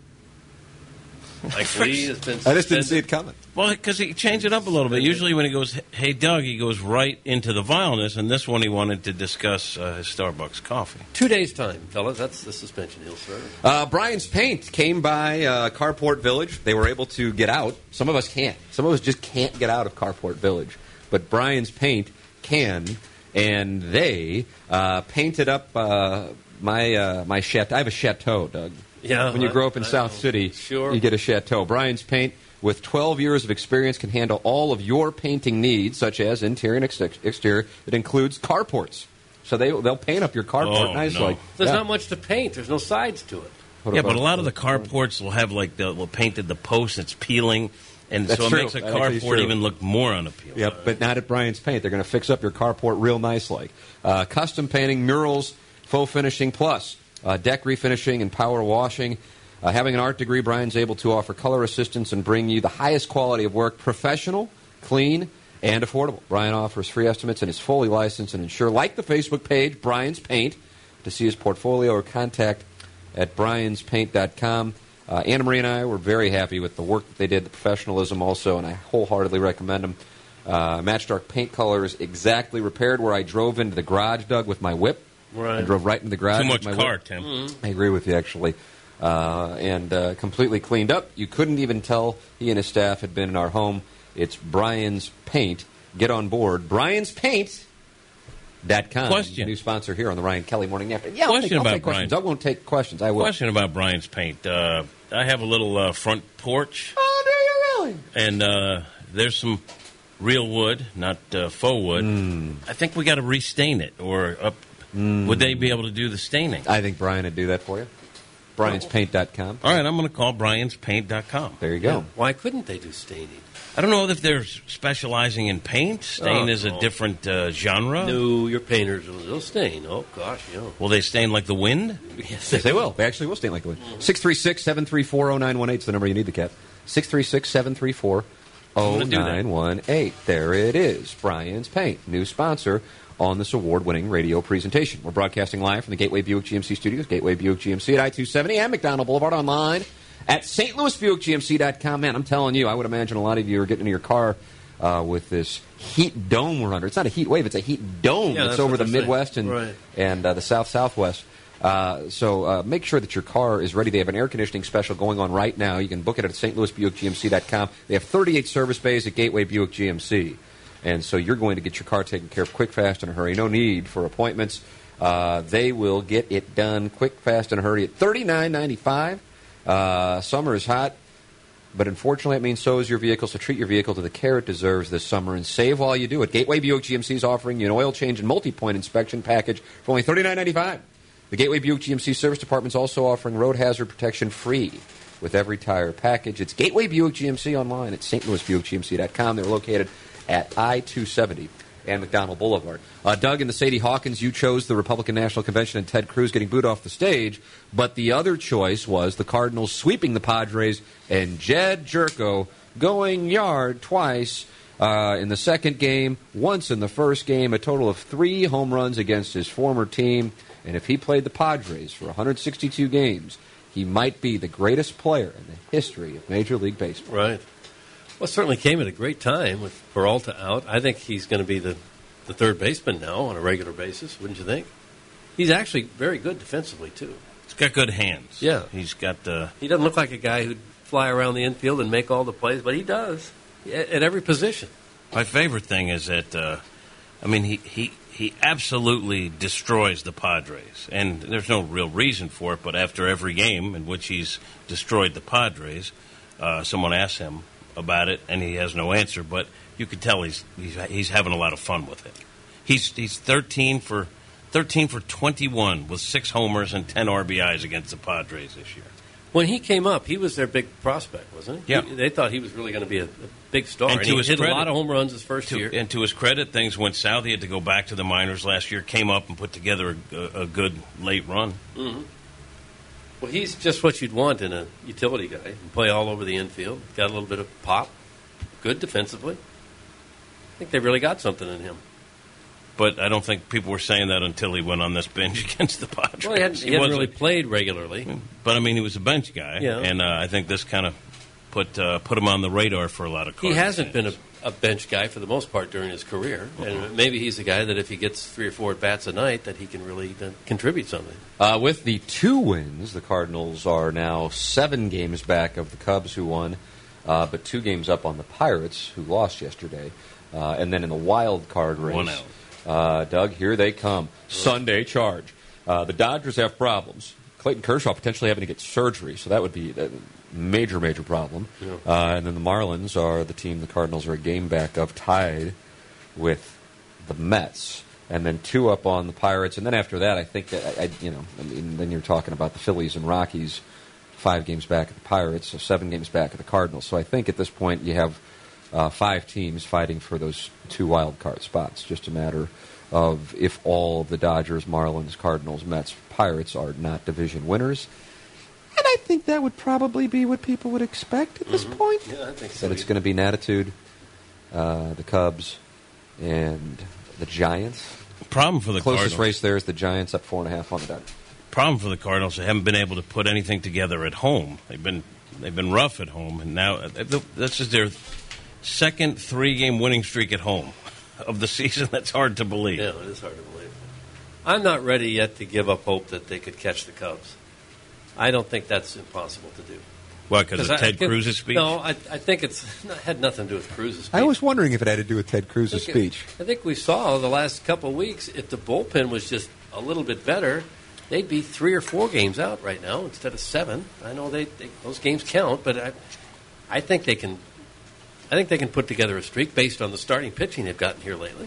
Like Lee has been I just didn't suspended. see it coming. Well, because he changed it up a little bit. Usually when he goes, hey, Doug, he goes right into the vileness, and this one he wanted to discuss uh, his Starbucks coffee. Two days' time, fellas. That's the suspension he'll serve. Uh, Brian's Paint came by uh, Carport Village. They were able to get out. Some of us can't. Some of us just can't get out of Carport Village. But Brian's Paint can, and they uh, painted up uh, my uh, my chateau. I have a chateau, Doug. Yeah, when you I- grow up in I South know. City, Sure. you get a chateau. Brian's Paint, with twelve years of experience, can handle all of your painting needs, such as interior and ex- exterior. It includes carports. So they, they'll paint up your carport Oh, nice. no. Like, There's yeah. not much to paint. There's no sides to it. What yeah, about- but a lot of the carports will have, like, the, will painted the post, it's peeling, and That's so it true. makes a That actually is carport true. even look more unappealing. Yep, but not at Brian's Paint. They're going to fix up your carport real nice like. Uh, custom painting, murals, faux finishing, plus uh, deck refinishing and power washing. Uh, having an art degree, Brian's able to offer color assistance and bring you the highest quality of work, professional, clean, and affordable. Brian offers free estimates and is fully licensed and insured. Like the Facebook page, Brian's Paint, to see his portfolio or contact at brians paint dot com. Uh, Anna Marie and I were very happy with the work that they did, the professionalism also, and I wholeheartedly recommend them. Uh, Matchdark paint colors exactly repaired where I drove into the garage, Doug, with my whip. Right. I drove right into the garage. Too much with my car, whip. Tim. Mm-hmm. I agree with you, actually. Uh, and uh, completely cleaned up. You couldn't even tell he and his staff had been in our home. It's Brian's Paint. Get on board. Brian's Paint. Dot com. Question. New sponsor here on the Ryan Kelly Morning After. Yeah, I'll Question take, I'll about take questions. Brian. I won't take questions. I will. Question about Brian's Paint. Uh, I have a little uh, front porch, Oh, do you really? and uh, there's some real wood, not uh, faux wood. Hmm. I think we got to restain it, or up. Would they be able to do the staining? I think Brian would do that for you. Brians Paint dot com. All right, I'm going to call Brians Paint dot com. There you go. Why couldn't they do staining? I don't know if they're specializing in paint. Stain Oh, is a no. different uh, genre. No, your painters will they'll stain. Oh, gosh, yeah. Will they stain like the wind? Yes, Yes, they will. They actually will stain like the wind. six three six, seven three four, oh nine one eight is the number you need to get. six three six, seven three four, oh nine one eight. There it is. Brian's Paint, new sponsor on this award-winning radio presentation. We're broadcasting live from the Gateway Buick G M C studios, Gateway Buick G M C at I two seventy and McDonald Boulevard, online at Saint Louis Buick G M C dot com. Man, I'm telling you, I would imagine a lot of you are getting into your car uh, with this heat dome we're under. It's not a heat wave, it's a heat dome Yeah, that's, that's over what the they're saying. Midwest and, Right. and uh, the South-Southwest. Uh, so uh, make sure that your car is ready. They have an air conditioning special going on right now. You can book it at Saint Louis Buick G M C dot com. They have thirty-eight service bays at Gateway Buick G M C. And so you're going to get your car taken care of quick, fast, in a hurry. No need for appointments. Uh, they will get it done quick, fast, in a hurry at thirty-nine ninety-five. Uh, summer is hot, but unfortunately it means so is your vehicle. So treat your vehicle to the care it deserves this summer and save while you do it. Gateway Buick G M C is offering you an oil change and multi-point inspection package for only thirty-nine ninety-five. The Gateway Buick G M C service department is also offering road hazard protection free with every tire package. It's Gateway Buick G M C online at Saint Louis Buick G M C dot com. They're located at I two seventy and McDonald Boulevard. Uh, Doug and the Sadie Hawkins, you chose the Republican National Convention and Ted Cruz getting booed off the stage, but the other choice was the Cardinals sweeping the Padres and Jed Jerko going yard twice uh, in the second game, once in the first game, a total of three home runs against his former team. And if he played the Padres for one hundred sixty-two games, he might be the greatest player in the history of Major League Baseball. Right. Well, it certainly came at a great time with Peralta out. I think he's going to be the, the third baseman now on a regular basis, wouldn't you think? He's actually very good defensively, too. He's got good hands. Yeah. He's got the... He doesn't look like a guy who'd fly around the infield and make all the plays, but he does at, at every position. My favorite thing is that, uh, I mean, he, he, he absolutely destroys the Padres. And there's no real reason for it, but after every game in which he's destroyed the Padres, uh, someone asks him about it, and he has no answer, but you could tell he's he's, he's having a lot of fun with it. He's he's thirteen for thirteen for twenty-one with six homers and ten R B Is against the Padres this year. When he came up, he was their big prospect, wasn't he? Yeah. He, they thought he was really going to be a, a big star. And, And to he his hit credit, a lot of home runs his first to, year. And to his credit, things went south. He had to go back to the minors last year, came up and put together a, a good late run. Mm-hmm. Well, he's just what you'd want in a utility guy. He can play all over the infield. Got a little bit of pop. Good defensively. I think they really got something in him. But I don't think people were saying that until he went on this bench against the Padres. Well, he hadn't, he hadn't really played regularly. But, I mean, he was a bench guy. Yeah. And uh, I think this kind of put uh, put him on the radar for a lot of Cardinals He hasn't fans. been a, a bench guy for the most part during his career. And maybe he's a guy that if he gets three or four at-bats a night, that he can really uh, contribute something. Uh, with the two wins, the Cardinals are now seven games back of the Cubs, who won, uh, but two games up on the Pirates, who lost yesterday. Uh, and then in the wild card race, One out. Uh, Doug, here they come. Sunday charge. Uh, the Dodgers have problems. Clayton Kershaw potentially having to get surgery, so that would be a major, major problem. Yeah. Uh, and then the Marlins are the team the Cardinals are a game back of, tied with the Mets. And then two up on the Pirates. And then after that, I think that, I, I, you know, I mean, then you're talking about the Phillies and Rockies, five games back of the Pirates, so seven games back of the Cardinals. So I think at this point you have Uh, five teams fighting for those two wild card spots. Just a matter of if all of the Dodgers, Marlins, Cardinals, Mets, Pirates are not division winners. And I think that would probably be what people would expect at this Mm-hmm. point. Yeah, I think so. That it's going to be Natitude, uh, the Cubs, and the Giants. Problem for the Closest Cardinals. race there is the Giants up four and a half on the Dodgers. Problem for the Cardinals, they haven't been able to put anything together at home. They've been they've been rough at home, and now this is their second three-game winning streak at home of the season. That's hard to believe. Yeah, it is hard to believe. I'm not ready yet to give up hope that they could catch the Cubs. I don't think that's impossible to do. Why, because of I- Ted I- Cruz's speech? No, I, I think it's it had nothing to do with Cruz's speech. I was wondering if it had to do with Ted Cruz's Look, speech. I think we saw the last couple of weeks, if the bullpen was just a little bit better, they'd be three or four games out right now instead of seven. I know they, they those games count, but I, I think they can. I think they can put together a streak based on the starting pitching they've gotten here lately.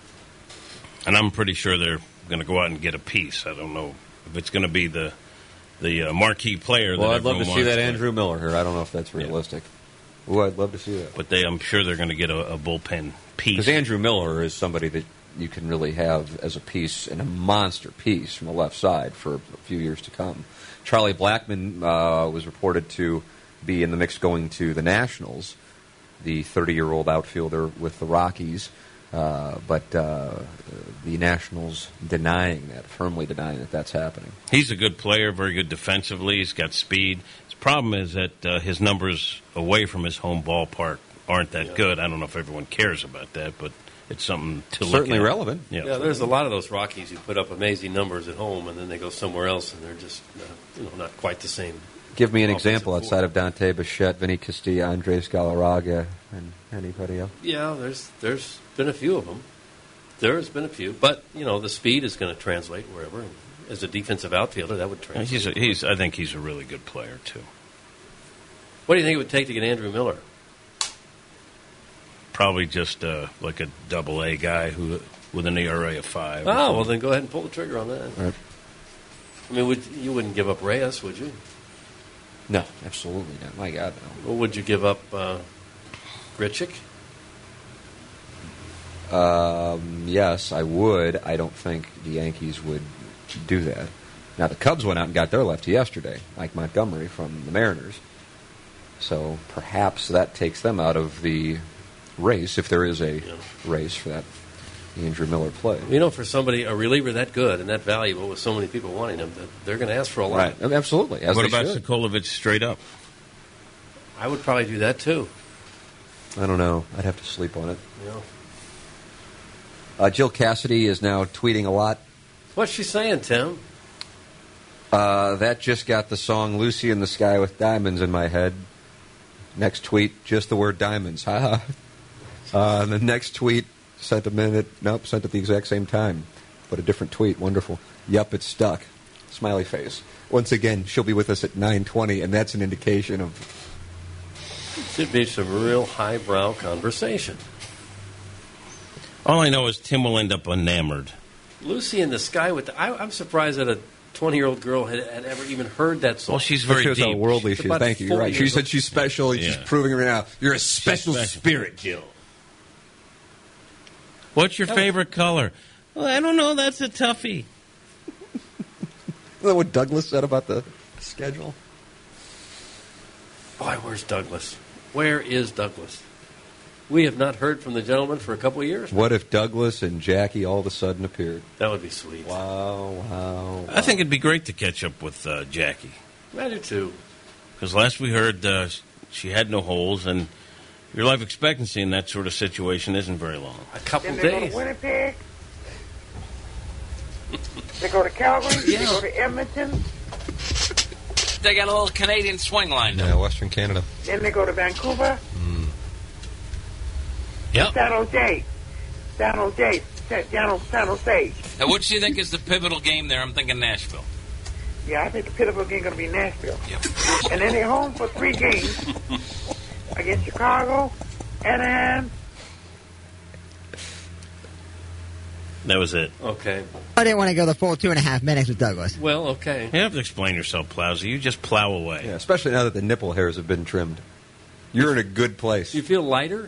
And I'm pretty sure they're going to go out and get a piece. I don't know if it's going to be the the uh, marquee player. Well, that I'd love to everyone see wants, that but- Andrew Miller here. I don't know if that's realistic. Ooh, I'd love to see that. But they, I'm sure they're going to get a, a bullpen piece. Because Andrew Miller is somebody that you can really have as a piece and a monster piece from the left side for a few years to come. Charlie Blackmon uh, was reported to be in the mix going to the Nationals, the thirty-year-old outfielder with the Rockies. Uh, but uh, the Nationals denying that, firmly denying that that's happening. He's a good player, very good defensively. He's got speed. His problem is that uh, his numbers away from his home ballpark aren't that Yeah. good. I don't know if everyone cares about that, but it's something to look Certainly at. relevant. Yeah. Yeah, there's a lot of those Rockies who put up amazing numbers at home, and then they go somewhere else, and they're just uh, you know not quite the same. Give me an offensive example core. outside of Dante Bichette, Vinny Castilla, Andres Galarraga, and anybody else. Yeah, there's there's been a few of them. There has been a few, but you know the speed is going to translate wherever. And as a defensive outfielder, that would translate. He's a, he's. I think he's a really good player too. What do you think it would take to get Andrew Miller? Probably just uh, like a double A guy who with an E R A of five. Oh, well, then go ahead and pull the trigger on that. Right. I mean, would, you wouldn't give up Reyes, would you? No, absolutely not. My God, no. Or would you give up uh, Grichuk? Um, yes, I would. I don't think the Yankees would do that. Now, the Cubs went out and got their lefty yesterday, Mike Montgomery from the Mariners. So perhaps that takes them out of the race, if there is a Yeah. race for that Andrew Miller played. You know, for somebody, a reliever that good and that valuable with so many people wanting him, that they're going to ask for a lot. Right, absolutely. As what they about should. Sokolovich straight up? I would probably do that, too. I don't know. I'd have to sleep on it. Yeah. Uh, Jill Cassidy is now tweeting a lot. What's she saying, Tim? Uh, that just got the song Lucy in the Sky with Diamonds in my head. Next tweet, just the word diamonds. Ha ha. Uh, the next tweet, sent a minute. Nope, sent at the exact same time. But a different tweet. Wonderful. Yup, it's stuck. Smiley face. Once again, she'll be with us at nine twenty, and that's an indication of... Should be some real highbrow conversation. All I know is Tim will end up enamored. Lucy in the Sky with the, I, I'm surprised that a twenty-year-old girl had, had ever even heard that song. Well, she's very shows deep. how worldly She's she is. about Thank you. You're forty right. She years said old. she's special. and She's Yeah. proving it right now. You're a special, special. spirit, Jill. What's your favorite color? Well, I don't know. That's a toughie. Is that what Douglas said about the schedule? Boy, where's Douglas? Where is Douglas? We have not heard from the gentleman for a couple of years. What if Douglas and Jackie all of a sudden appeared? That would be sweet. Wow, wow. wow. I think it'd be great to catch up with uh, Jackie. I do too. Because last we heard, uh, she had no holes, and your life expectancy in that sort of situation isn't very long. A couple Then they days. go to Winnipeg. They go to Calgary. Yeah. They go to Edmonton. They got a little Canadian swing line. Yeah, Western Canada. Then they go to Vancouver. Mm. Yep. San Jose. San Jose. San, San San Jose. Now, what do you think is the pivotal game there? I'm thinking Nashville. Yeah, I think the pivotal game going to be Nashville. And then they're home for three games against Chicago, Anaheim. That was it. Okay. I didn't want to go the full two and a half minutes with Douglas. Well, okay. You have to explain yourself, Plowsy. You just plow away. Yeah, especially now that the nipple hairs have been trimmed. You're in a good place. Do you feel lighter?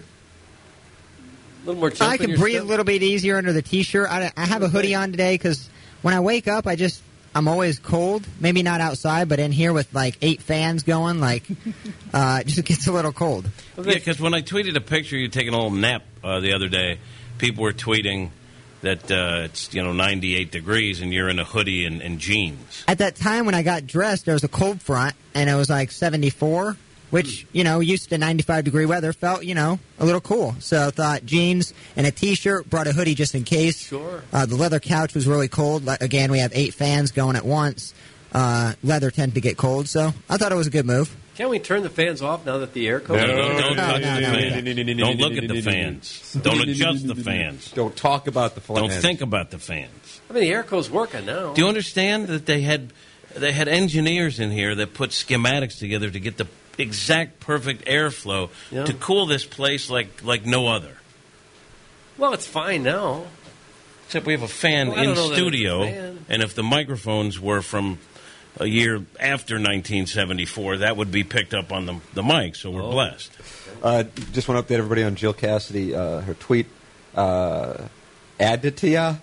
A little more jump I in can your breathe step? a little bit easier under the T-shirt. I, I have a hoodie on today because when I wake up, I just I'm always cold. Maybe not outside, but in here with like eight fans going, like uh, it just gets a little cold. Yeah, because when I tweeted a picture of you taking a little nap uh, the other day, people were tweeting that uh, it's you know ninety-eight degrees and you're in a hoodie and, and jeans. At that time when I got dressed, there was a cold front, and it was like seventy-four, which, you know, used to ninety-five degree weather, felt, you know, a little cool. So I thought jeans and a T-shirt, brought a hoodie just in case. Sure. Uh, the leather couch was really cold. Like, again, we have eight fans going at once. Uh, leather tend to get cold, so I thought it was a good move. Can't we turn the fans off now that the air No, comes no, on? don't no, touch no, the no, fans. Don't look at the fans. Don't adjust the fans. Don't talk about the fans. Don't think about the fans. I mean, the air co's working now. Do you understand that they had they had engineers in here that put schematics together to get the exact perfect airflow Yeah. to cool this place like like no other? Well, it's fine now. Except we have a fan Well, I in don't know that it's a studio, fan. and if the microphones were from a year after nineteen seventy-four, that would be picked up on the, the mic, so we're Oh. blessed. Uh, just want to update everybody on Jill Cassidy. Uh, her tweet, uh, Aditya,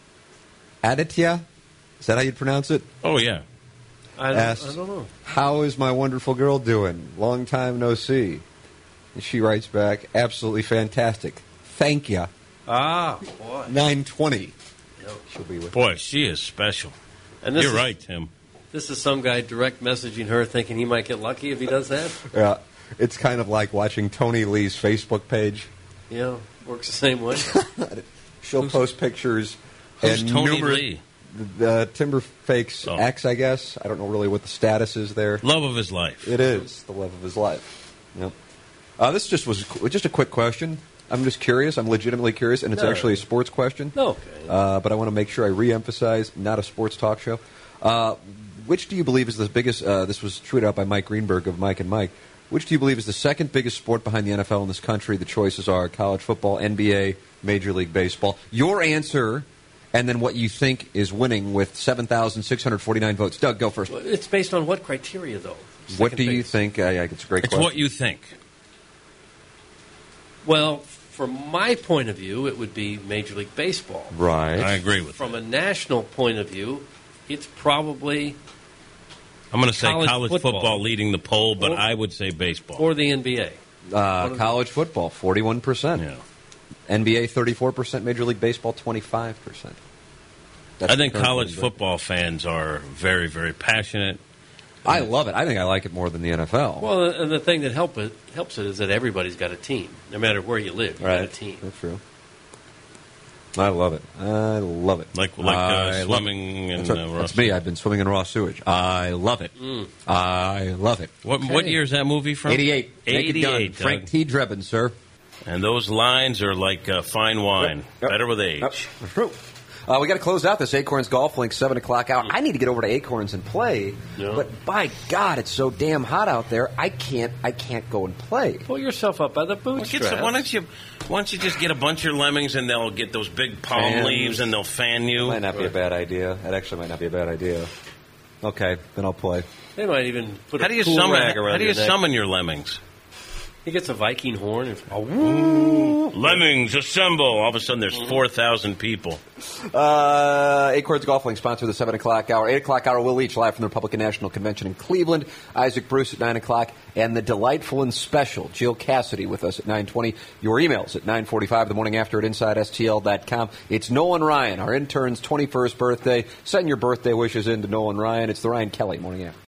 Aditya, is that how you'd pronounce it? Oh, yeah. I don't, Asked, I don't know. how is my wonderful girl doing? Long time no see. And she writes back, absolutely fantastic. Thank ya. Ah, boy. nine twenty. She'll be with Boy, she is special. And this You're is- right, Tim. This is some guy direct messaging her thinking he might get lucky if he does that. Yeah, it's kind of like watching Tony Lee's Facebook page. Yeah, works the same way. She'll post pictures Who's and Tony numerous- Lee? The Timberfake's Oh. ex, I guess. I don't know really what the status is there. Love of his life. It is the love of his life. Yep. Uh, this just was just a quick question. I'm just curious. I'm legitimately curious, and it's No. actually a sports question. Okay. Uh, but I want to make sure I re-emphasize, not a sports talk show. Uh, which do you believe is the biggest? Uh, this was tweeted out by Mike Greenberg of Mike and Mike. Which do you believe is the second biggest sport behind the N F L in this country? The choices are college football, N B A, Major League Baseball. Your answer, and then what you think is winning with seven thousand six hundred forty-nine votes. Doug, go first. Well, it's based on what criteria, though? What Second do you base. think? Uh, yeah, it's a great It's question. what you think. Well, from my point of view, it would be Major League Baseball. Right. I agree with From a national point of view, it's probably I'm going to say college, College football. football. leading the poll, but Or- I would say baseball. or the N B A. Uh, college football, forty-one percent. Yeah. N B A thirty-four percent, Major League Baseball twenty-five percent. I think college football fans are very, very passionate. I love it. I think I like it more than the N F L. Well, and the thing that help it, helps it is that everybody's got a team. No matter where you live, you've right. got a team. That's true. I love it. I love it. Like like uh, swimming in That's, right. uh, raw That's me. I've been swimming in raw sewage. I love it. Mm. I love it. What what year is that movie from? eighty-eight. eighty-eight. Frank T. Drebin, sir. And those lines are like uh, fine wine, Yep. Yep. better with age. Yep. Uh, we got to close out this Acorns Golf Link seven o'clock hour. I need to get over to Acorns and play, Yeah. but by God, it's so damn hot out there. I can't. I can't go and play. Pull yourself up by the Well, get bootstraps. some, why don't you why don't you just get a bunch of lemmings and they'll get those big palm Fans. leaves and they'll fan you. Might not be a bad idea. That actually might not be a bad idea. Okay, then I'll play. They might even put How a do you cool summon? rag around How do you your neck. summon your lemmings? He gets a Viking horn. And, oh, Ooh, lemmings assemble! All of a sudden, there's four thousand people. Uh, Acorns Golf Link sponsor the seven o'clock hour. eight o'clock hour, Will Leach live from the Republican National Convention in Cleveland. Isaac Bruce at nine o'clock. And the delightful and special Jill Cassidy with us at nine twenty. Your emails at nine forty-five the morning after at inside S T L dot com. It's Nolan Ryan, our intern's twenty-first birthday. Send your birthday wishes in to Nolan Ryan. It's the Ryan Kelly Morning After.